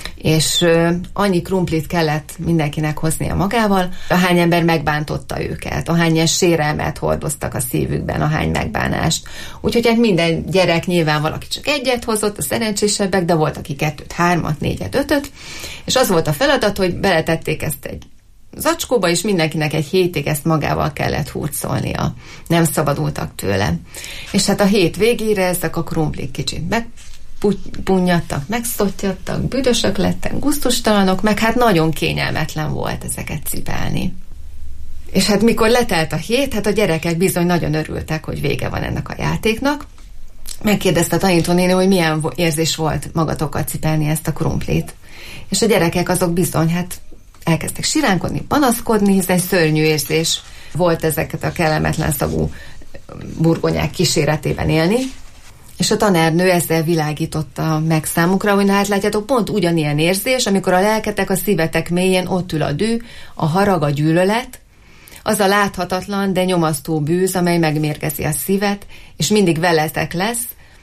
És annyi krumplit kellett mindenkinek hoznia magával, ahány ember megbántotta őket, ahány sérelmet hordoztak a szívükben, ahány megbánást. Úgyhogy hát minden gyerek nyilván valaki csak egyet hozott, a szerencsésebbek, de volt, aki kettőt, hármat, négyet, ötöt, és az volt a feladat, hogy beletették ezt egy zacskóba, és mindenkinek egy hétig ezt magával kellett hurcolnia. Nem szabadultak tőle. És hát a hét végére ezek a krumplik kicsit meg punnyadtak, megszottyadtak, büdösök lettek, gusztustalanok, meg hát nagyon kényelmetlen volt ezeket cipelni. És hát mikor letelt a hét, hát a gyerekek bizony nagyon örültek, hogy vége van ennek a játéknak. Megkérdezte a tanítónéni, hogy milyen érzés volt magatokkal cipelni ezt a krumplit. És a gyerekek azok bizony hát elkezdtek siránkodni, panaszkodni, hiszen szörnyű érzés volt ezeket a kellemetlen szagú burgonyák kíséretében élni. És a tanárnő ezzel világította meg számukra, hogy na hát látjátok, pont ugyanilyen érzés, amikor a lelketek, a szívetek mélyén ott ül a dű, a harag, a gyűlölet, az a láthatatlan, de nyomasztó bűz, amely megmérgezi a szívet, és mindig veletek lesz,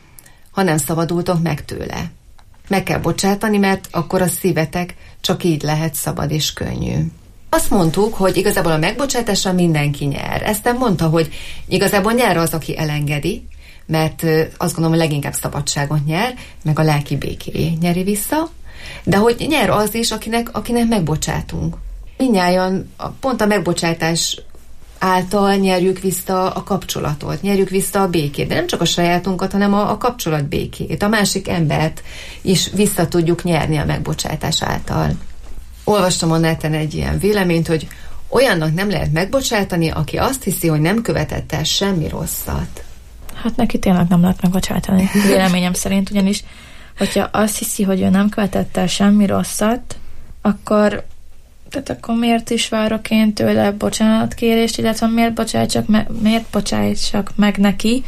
ha nem szabadultok meg tőle. Meg kell bocsátani, mert akkor a szívetek csak így lehet szabad és könnyű. Azt mondtuk, hogy igazából a megbocsátással mindenki nyer. Ezt nem mondta, hogy igazából nyer az, aki elengedi, mert azt gondolom, hogy leginkább szabadságot nyer, meg a lelki békéjét nyeri vissza, de hogy nyer az is, akinek, akinek megbocsátunk. Mindnyájan pont a megbocsátás által nyerjük vissza a kapcsolatot, nyerjük vissza a békét, de nem csak a sajátunkat, hanem a, a kapcsolat békét, a másik embert is vissza tudjuk nyerni a megbocsátás által. Olvastam a neten egy ilyen véleményt, hogy olyannak nem lehet megbocsátani, aki azt hiszi, hogy nem követett el semmi rosszat. Hát neki tényleg nem lehet megbocsátani, véleményem szerint, ugyanis, hogyha azt hiszi, hogy ő nem követett el semmi rosszat, akkor, tehát akkor miért is várok én tőle bocsánatkérést, illetve miért bocsátsak, me, miért bocsátsak meg neki,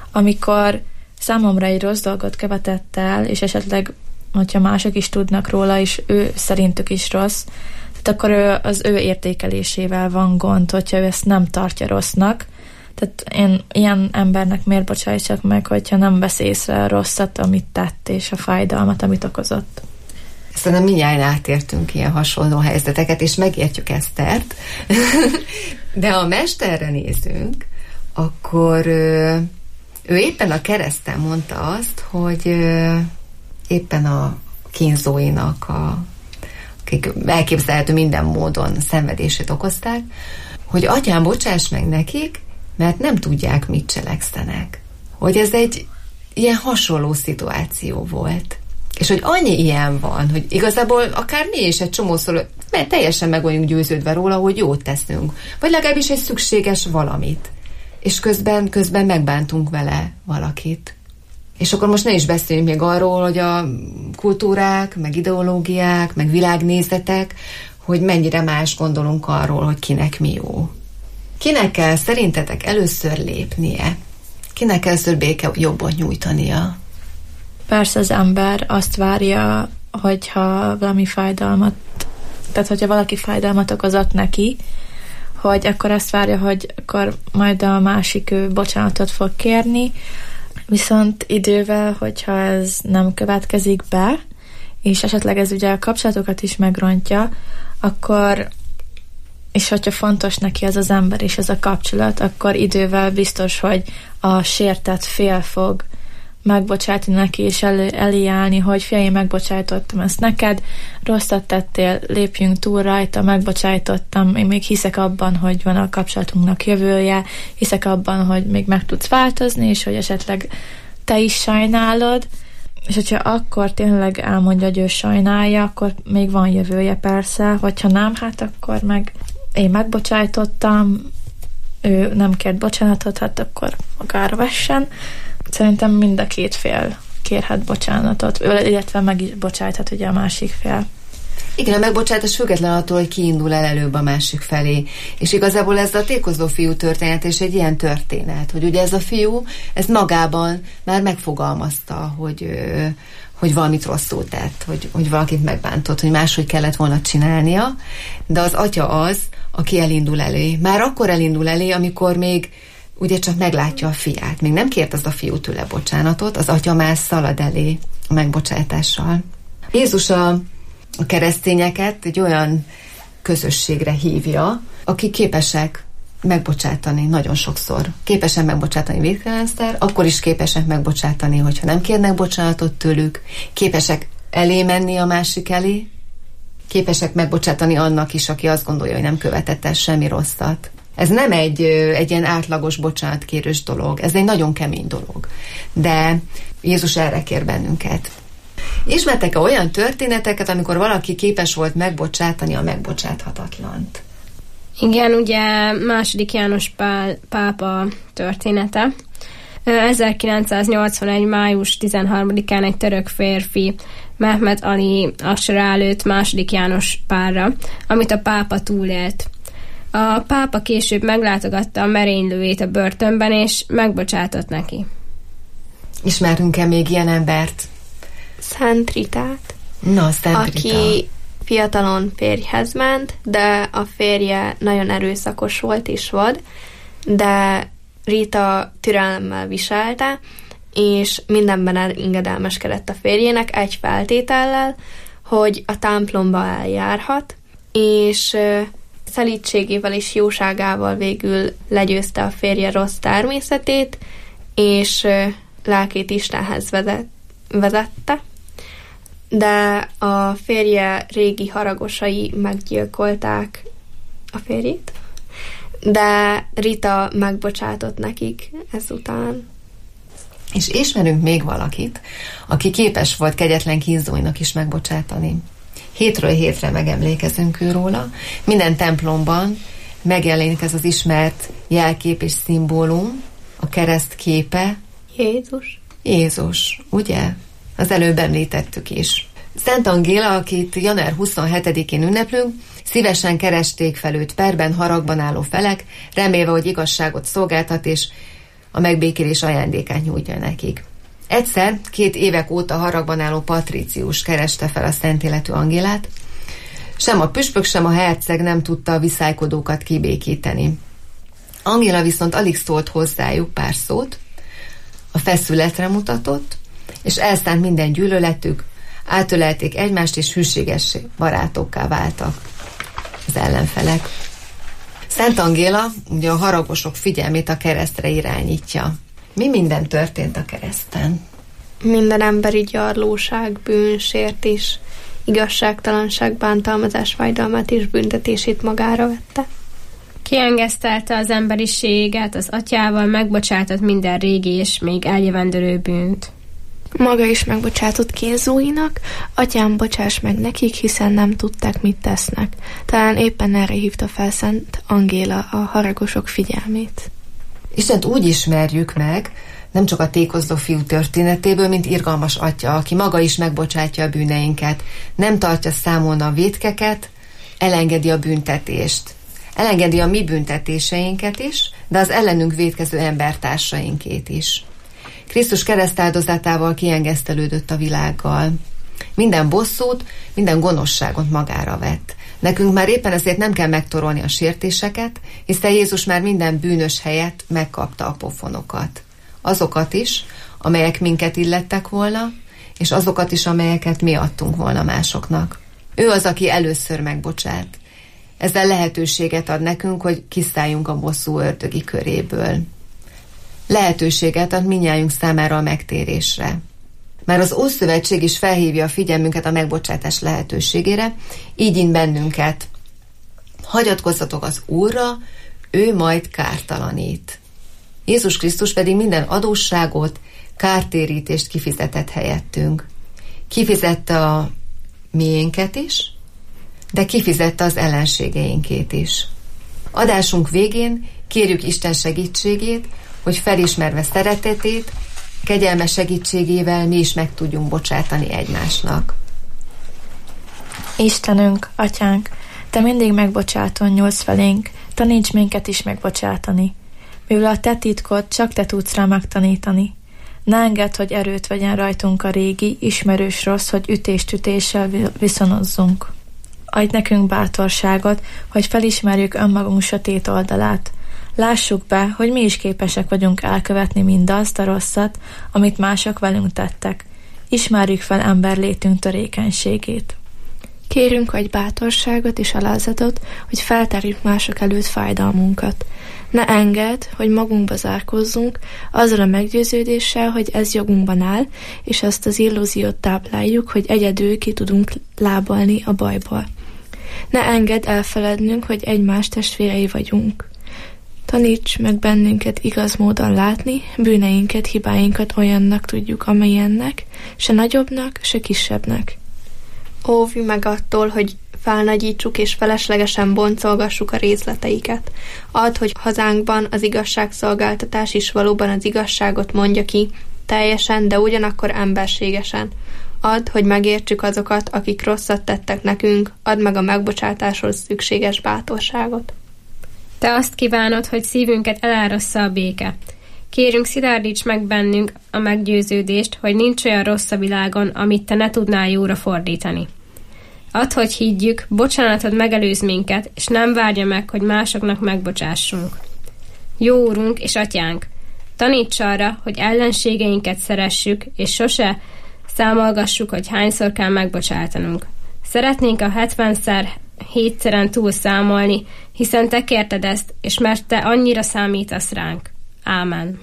amikor számomra egy rossz dolgot követett el, és esetleg, hogyha mások is tudnak róla, és ő szerintük is rossz, tehát akkor ő, az ő értékelésével van gond, hogyha ő ezt nem tartja rossznak. Tehát én ilyen embernek miért bocsátsak meg, hogyha nem vesz észre a rosszat, amit tett, és a fájdalmat, amit okozott. Szerintem mindjárt átértünk ilyen hasonló helyzeteket, és megértjük Esztert. De ha a mesterre nézünk, akkor ő, ő éppen a kereszten mondta azt, hogy éppen a kínzóinak, a, akik elképzelhető minden módon szenvedését okozták, hogy atyám, bocsáss meg nekik, mert nem tudják, mit cselekszenek. Hogy ez egy ilyen hasonló szituáció volt. És hogy annyi ilyen van, hogy igazából akár mi is egy csomószor, mert teljesen meg vagyunk győződve róla, hogy jót teszünk. Vagy legalábbis egy szükséges valamit. És közben, közben megbántunk vele valakit. És akkor most ne is beszéljünk még arról, hogy a kultúrák, meg ideológiák, meg világnézetek, hogy mennyire más gondolunk arról, hogy kinek mi jó. Kinek kell szerintetek először lépnie? Kinek kell először béke jobbot nyújtania? Persze az ember azt várja, hogyha valami fájdalmat, tehát hogyha valaki fájdalmat okozott neki, hogy akkor azt várja, hogy akkor majd a másik ő bocsánatot fog kérni, viszont idővel, hogyha ez nem következik be, és esetleg ez ugye a kapcsolatokat is megrontja, akkor, és hogyha fontos neki az az ember és ez a kapcsolat, akkor idővel biztos, hogy a sértett fél fog megbocsátani neki, és elő, elé állni, hogy fiam, én megbocsájtottam ezt neked, rosszat tettél, lépjünk túl rajta, megbocsájtottam, én még hiszek abban, hogy van a kapcsolatunknak jövője, hiszek abban, hogy még meg tudsz változni, és hogy esetleg te is sajnálod, és hogyha akkor tényleg elmondja, hogy ő sajnálja, akkor még van jövője persze, hogyha nem, hát akkor meg én megbocsájtottam, ő nem kért bocsánatot, hát akkor magára vessen. Szerintem mind a két fél kérhet bocsánatot, illetve meg is bocsájthat ugye a másik fél. Igen, a megbocsátás független attól, hogy ki indul el előbb a másik felé. És igazából ez a tékozló fiú történet, és egy ilyen történet, hogy ugye ez a fiú, ez magában már megfogalmazta, hogy, hogy valamit rosszul tett, hogy, hogy valakit megbántott, hogy máshogy kellett volna csinálnia, de az atya az, aki elindul elé. Már akkor elindul elé, amikor még ugye csak meglátja a fiát. Még nem kért az a fiú tőle bocsánatot, az atya már szalad elé a megbocsátással. Jézus a, a keresztényeket egy olyan közösségre hívja, akik képesek megbocsátani nagyon sokszor. Képesek megbocsátani vétktelenszer, akkor is képesek megbocsátani, hogyha nem kérnek bocsánatot tőlük, képesek elé menni a másik elé, képesek megbocsátani annak is, aki azt gondolja, hogy nem követett el semmi rosszat. Ez nem egy, egy ilyen átlagos bocsánatkérős dolog, ez egy nagyon kemény dolog. De Jézus erre kér bennünket. Ismertek-e olyan történeteket, amikor valaki képes volt megbocsátani a megbocsáthatatlant? Igen, ugye második János Pál, pápa története. ezerkilencszáznyolcvanegy. május tizenharmadikán egy török férfi Mehmet Ali Asra lőtt második János Pálra, amit a pápa túlélt. A pápa később meglátogatta a merénylőjét a börtönben, és megbocsátott neki. Ismerünk-e még ilyen embert? Szent Ritát. Na, Szent Rita. Aki fiatalon férjhez ment, de a férje nagyon erőszakos volt és vad, de Rita türelemmel viselte, és mindenben engedelmeskedett a férjének egy feltétellel, hogy a templomba eljárhat, és szelídségével és jóságával végül legyőzte a férje rossz természetét, és lelkét Istenhez vezet, vezette. De a férje régi haragosai meggyilkolták a férjét, de Rita megbocsátott nekik ezután. És ismerünk még valakit, aki képes volt kegyetlen kínzóinak is megbocsátani. Hétről hétre megemlékezünk ő róla. Minden templomban megjelenik ez az ismert jelkép és szimbólum, a kereszt képe. Jézus. Jézus, ugye? Az előbb említettük is. Szent Angéla, akit január huszonhetedikén ünneplünk, szívesen keresték fel őt perben, haragban álló felek, remélve, hogy igazságot szolgáltat, és a megbékélés ajándékát nyújtja nekik. Egyszer, két évek óta haragban álló Patricius kereste fel a szent életű Angélát. Sem a püspök, sem a herceg nem tudta a viszálykodókat kibékíteni. Angéla viszont alig szólt hozzájuk pár szót, a feszületre mutatott, és elszánt minden gyűlöletük, átölelték egymást, és hűséges barátokká váltak az ellenfelek. Szent Angéla ugye a haragosok figyelmét a keresztre irányítja. Mi minden történt a kereszten? Minden emberi gyarlóság, bűn, sértés, igazságtalanság, bántalmazás, fájdalmát és büntetését magára vette. Kiengesztelte az emberiséget, az atyával megbocsátott minden régi és még eljövendőlő bűnt. Maga is megbocsátott kínzóinak, atyám, bocsáss meg nekik, hiszen nem tudták, mit tesznek. Talán éppen erre hívta fel Szent Angéla a haragosok figyelmét. Istent úgy ismerjük meg, nem csak a tékozló fiú történetéből, mint irgalmas atya, aki maga is megbocsátja a bűneinket, nem tartja számon a vétkeket, elengedi a büntetést. Elengedi a mi büntetéseinket is, de az ellenünk vétkező embertársainkét is. Krisztus keresztáldozatával kiengesztelődött a világgal. Minden bosszút, minden gonoszságot magára vett. Nekünk már éppen ezért nem kell megtorolni a sértéseket, hiszen Jézus már minden bűnös helyett megkapta a pofonokat. Azokat is, amelyek minket illettek volna, és azokat is, amelyeket mi adtunk volna másoknak. Ő az, aki először megbocsát. Ezzel lehetőséget ad nekünk, hogy kiszálljunk a bosszú ördögi köréből. Lehetőséget ad mindnyájunk számára a megtérésre. Már az Ószövetség is felhívja a figyelmünket a megbocsátás lehetőségére, így int bennünket. Hagyatkozzatok az Úrra, ő majd kártalanít. Jézus Krisztus pedig minden adósságot, kártérítést kifizetett helyettünk. Kifizette a miénket is, de kifizette az ellenségeinkét is. Adásunk végén kérjük Isten segítségét, hogy felismerve szeretetét, kegyelmes segítségével mi is meg tudjunk bocsátani egymásnak. Istenünk, Atyánk, Te mindig megbocsáton nyúlsz felénk, taníts minket is megbocsátani. Mivel a Te titkot csak Te tudsz rá megtanítani. Ne engedd, hogy erőt vegyen rajtunk a régi, ismerős rossz, hogy ütést-ütéssel viszonozzunk. Adj nekünk bátorságot, hogy felismerjük önmagunk sötét oldalát. Lássuk be, hogy mi is képesek vagyunk elkövetni mindazt a rosszat, amit mások velünk tettek. Ismerjük fel emberlétünk törékenységét. Kérünk, hogy bátorságot és alázatot, hogy feltárjuk mások előtt fájdalmunkat. Ne engedd, hogy magunkba zárkózzunk, azzal a meggyőződéssel, hogy ez jogunkban áll, és azt az illúziót tápláljuk, hogy egyedül ki tudunk lábalni a bajból. Ne engedd elfelednünk, hogy egymás testvérei vagyunk. Taníts meg bennünket igaz módon látni, bűneinket, hibáinkat olyannak tudjuk, amilyennek, se nagyobbnak, se kisebbnek. Óvj meg attól, hogy felnagyítsuk és feleslegesen boncolgassuk a részleteiket. Add, hogy hazánkban az igazságszolgáltatás is valóban az igazságot mondja ki, teljesen, de ugyanakkor emberségesen. Add, hogy megértsük azokat, akik rosszat tettek nekünk, add meg a megbocsátáshoz szükséges bátorságot. Te azt kívánod, hogy szívünket elárassza a béke. Kérünk, szilárdíts meg bennünk a meggyőződést, hogy nincs olyan rossz a világon, amit Te ne tudnál jóra fordítani. Add, hogy higgyük, bocsánatod megelőz minket, és nem várja meg, hogy másoknak megbocsássunk. Jó Úrunk és Atyánk, taníts arra, hogy ellenségeinket szeressük, és sose számolgassuk, hogy hányszor kell megbocsátanunk. Szeretnénk a hetvenszer hétszeren túl számolni, hiszen Te kérted ezt, és mert Te annyira számítasz ránk. Ámen.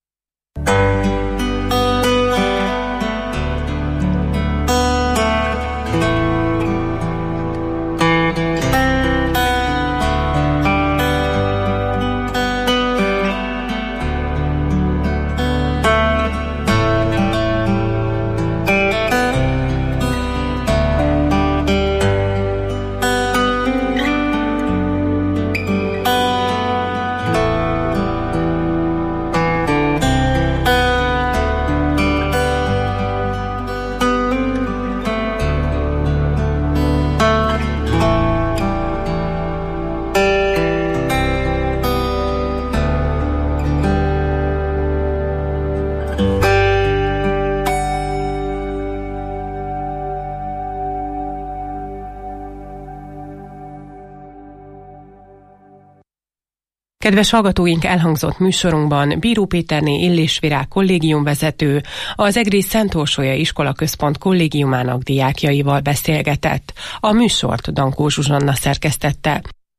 Kedves hallgatóink, elhangzott műsorunkban Bíró Péterné Illés Virág kollégiumvezető, az Egrész Szent Orsolya Iskola Központ kollégiumának diákjaival beszélgetett. A műsort Dankó Zsuzsanna szerkesztette.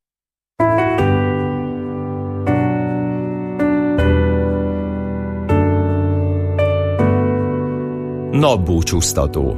Napbúcsúztató.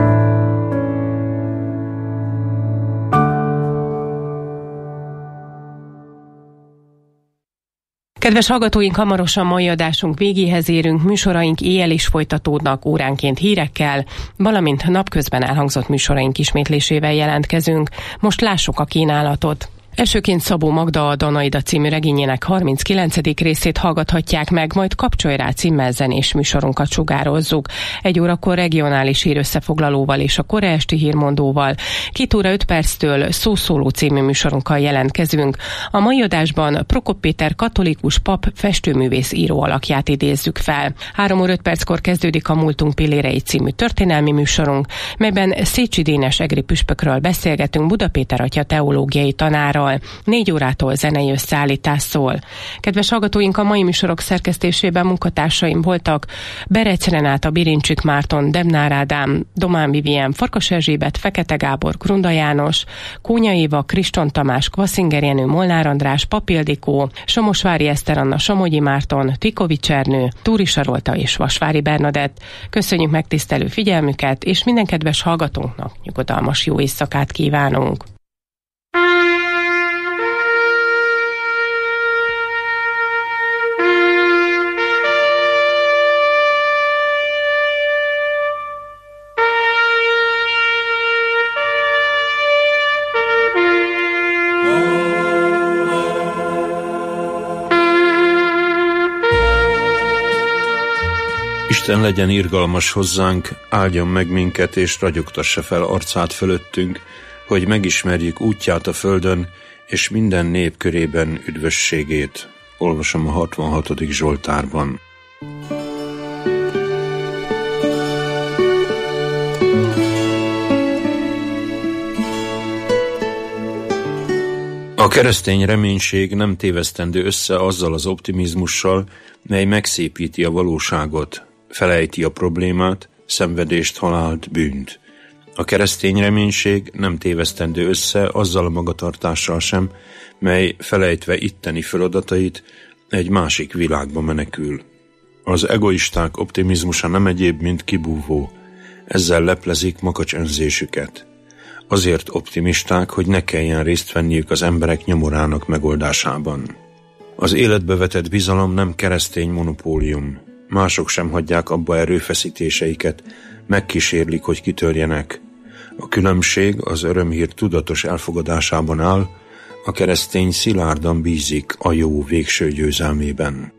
Kedves hallgatóink, hamarosan mai adásunk végéhez érünk, műsoraink éjjel is folytatódnak óránként hírekkel, valamint napközben elhangzott műsoraink ismétlésével jelentkezünk. Most lássuk a kínálatot. Elsőként Szabó Magda a Danaida című regényének harminckilencedik részét hallgathatják meg, majd Kapcsolj rá címmel zenés műsorunkat sugározzuk. Egy órakor regionális hírösszefoglalóval és a kora esti hírmondóval. Két óra öt perctől Szószóló című műsorunkkal jelentkezünk. A mai adásban Prokop Péter katolikus pap festőművész író alakját idézzük fel. Három óra öt perckor kezdődik a Múltunk pillérei című történelmi műsorunk, melyben Szécsi Dénes egri püspökről beszélgetünk Buda Péter atya teológiai tanárral. Négy órától zenei összeállítás szól. Kedves hallgatóink, a mai műsorok szerkesztésében munkatársaim voltak Berec Renáta, Birincsik Márton, Demnár Ádám, Domán Vivien, Farkas Erzsébet, Fekete Gábor, Grunda János, Kónya Éva, Kriston Tamás, Kvaszinger Jenő, Molnár András, Papildikó, Somosvári Eszter Anna, Somogyi Márton, Tikovics Ernő, Túri Sarolta és Vasvári Bernadett. Köszönjük megtisztelő figyelmüket, és minden kedves hallgatónknak nyugodalmas jó éjszakát kívánunk. Isten legyen irgalmas hozzánk, áldjon meg minket és ragyogtassa fel arcát fölöttünk, hogy megismerjük útját a földön, és minden nép körében üdvösségét. Olvasom a hatvanhatodik Zsoltárban. A keresztény reménység nem tévesztendő össze azzal az optimizmussal, mely megszépíti a valóságot, felejti a problémát, szenvedést, halált, bűnt. A keresztény reménység nem tévesztendő össze azzal a magatartással sem, mely felejtve itteni feladatait egy másik világba menekül. Az egoisták optimizmusa nem egyéb, mint kibúvó, ezzel leplezik makacs önzésüket. Azért optimisták, hogy ne kelljen részt venniük az emberek nyomorának megoldásában. Az életbe vetett bizalom nem keresztény monopólium. Mások sem hagyják abba erőfeszítéseiket, megkísérlik, hogy kitörjenek. A különbség az örömhír tudatos elfogadásában áll, a keresztény szilárdan bízik a jó végső győzelmében.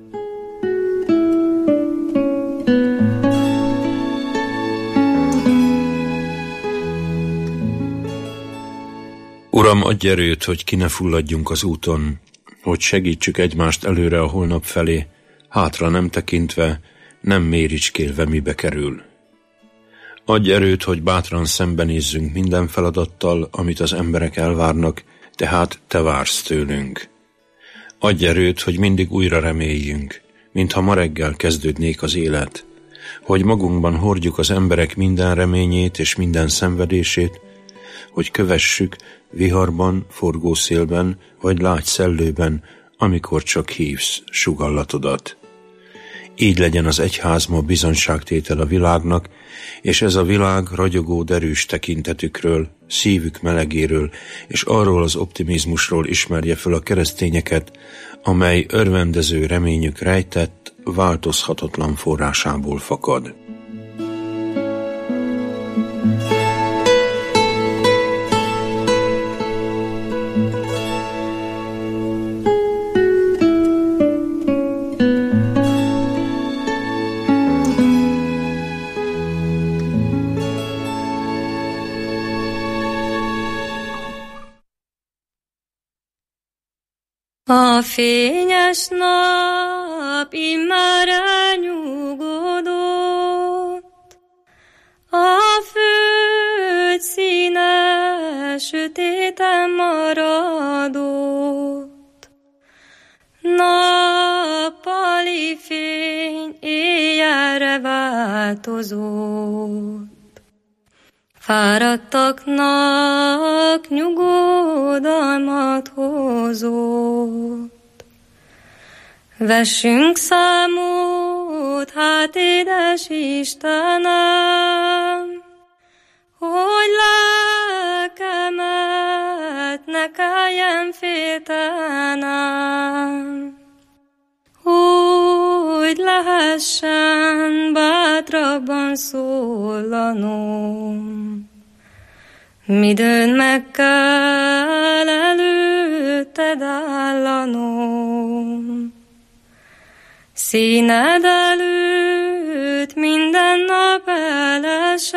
Uram, adj erőt, hogy ki ne fulladjunk az úton, hogy segítsük egymást előre a holnap felé, hátra nem tekintve, nem méricskélve, mibe kerül. Adj erőt, hogy bátran szembenézzünk minden feladattal, amit az emberek elvárnak, tehát te vársz tőlünk. Adj erőt, hogy mindig újra reméljünk, mintha ma reggel kezdődnék az élet, hogy magunkban hordjuk az emberek minden reményét és minden szenvedését, hogy kövessük viharban, forgószélben vagy lágy szellőben, amikor csak hívsz sugallatodat. Így legyen az egyház ma bizonyságtétel a világnak, és ez a világ ragyogó derűs tekintetükről, szívük melegéről, és arról az optimizmusról ismerje föl a keresztényeket, amely örvendező reményük rejtett, változhatatlan forrásából fakad. A fényes nap immár elnyugodott, a föld színe sötéten maradott. Nappali fény éjjelre változott, fáradtaknak nyugodalmat hozott. Vessünk számot, hát édes Istenem, hogy lelkemet ne kelljen féltenem, hogy lehessen bátrabban szólanom. Midőn meg kell elő előtted állanom. Színed előtt minden nap elesek,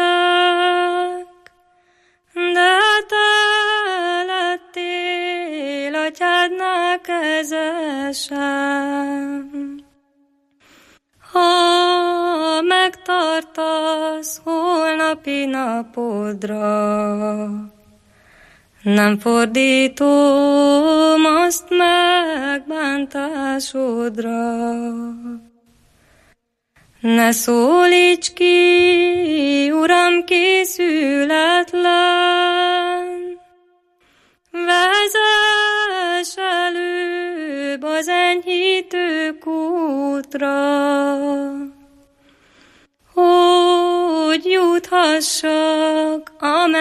de te lettél atyádnál kezesem. Ha megtartasz holnapi napodra, nem fordítom azt megbántásodra. Ne szólíts ki, Uram, készületlen, vezess előbb az enyhítő kútra, hogy juthassak a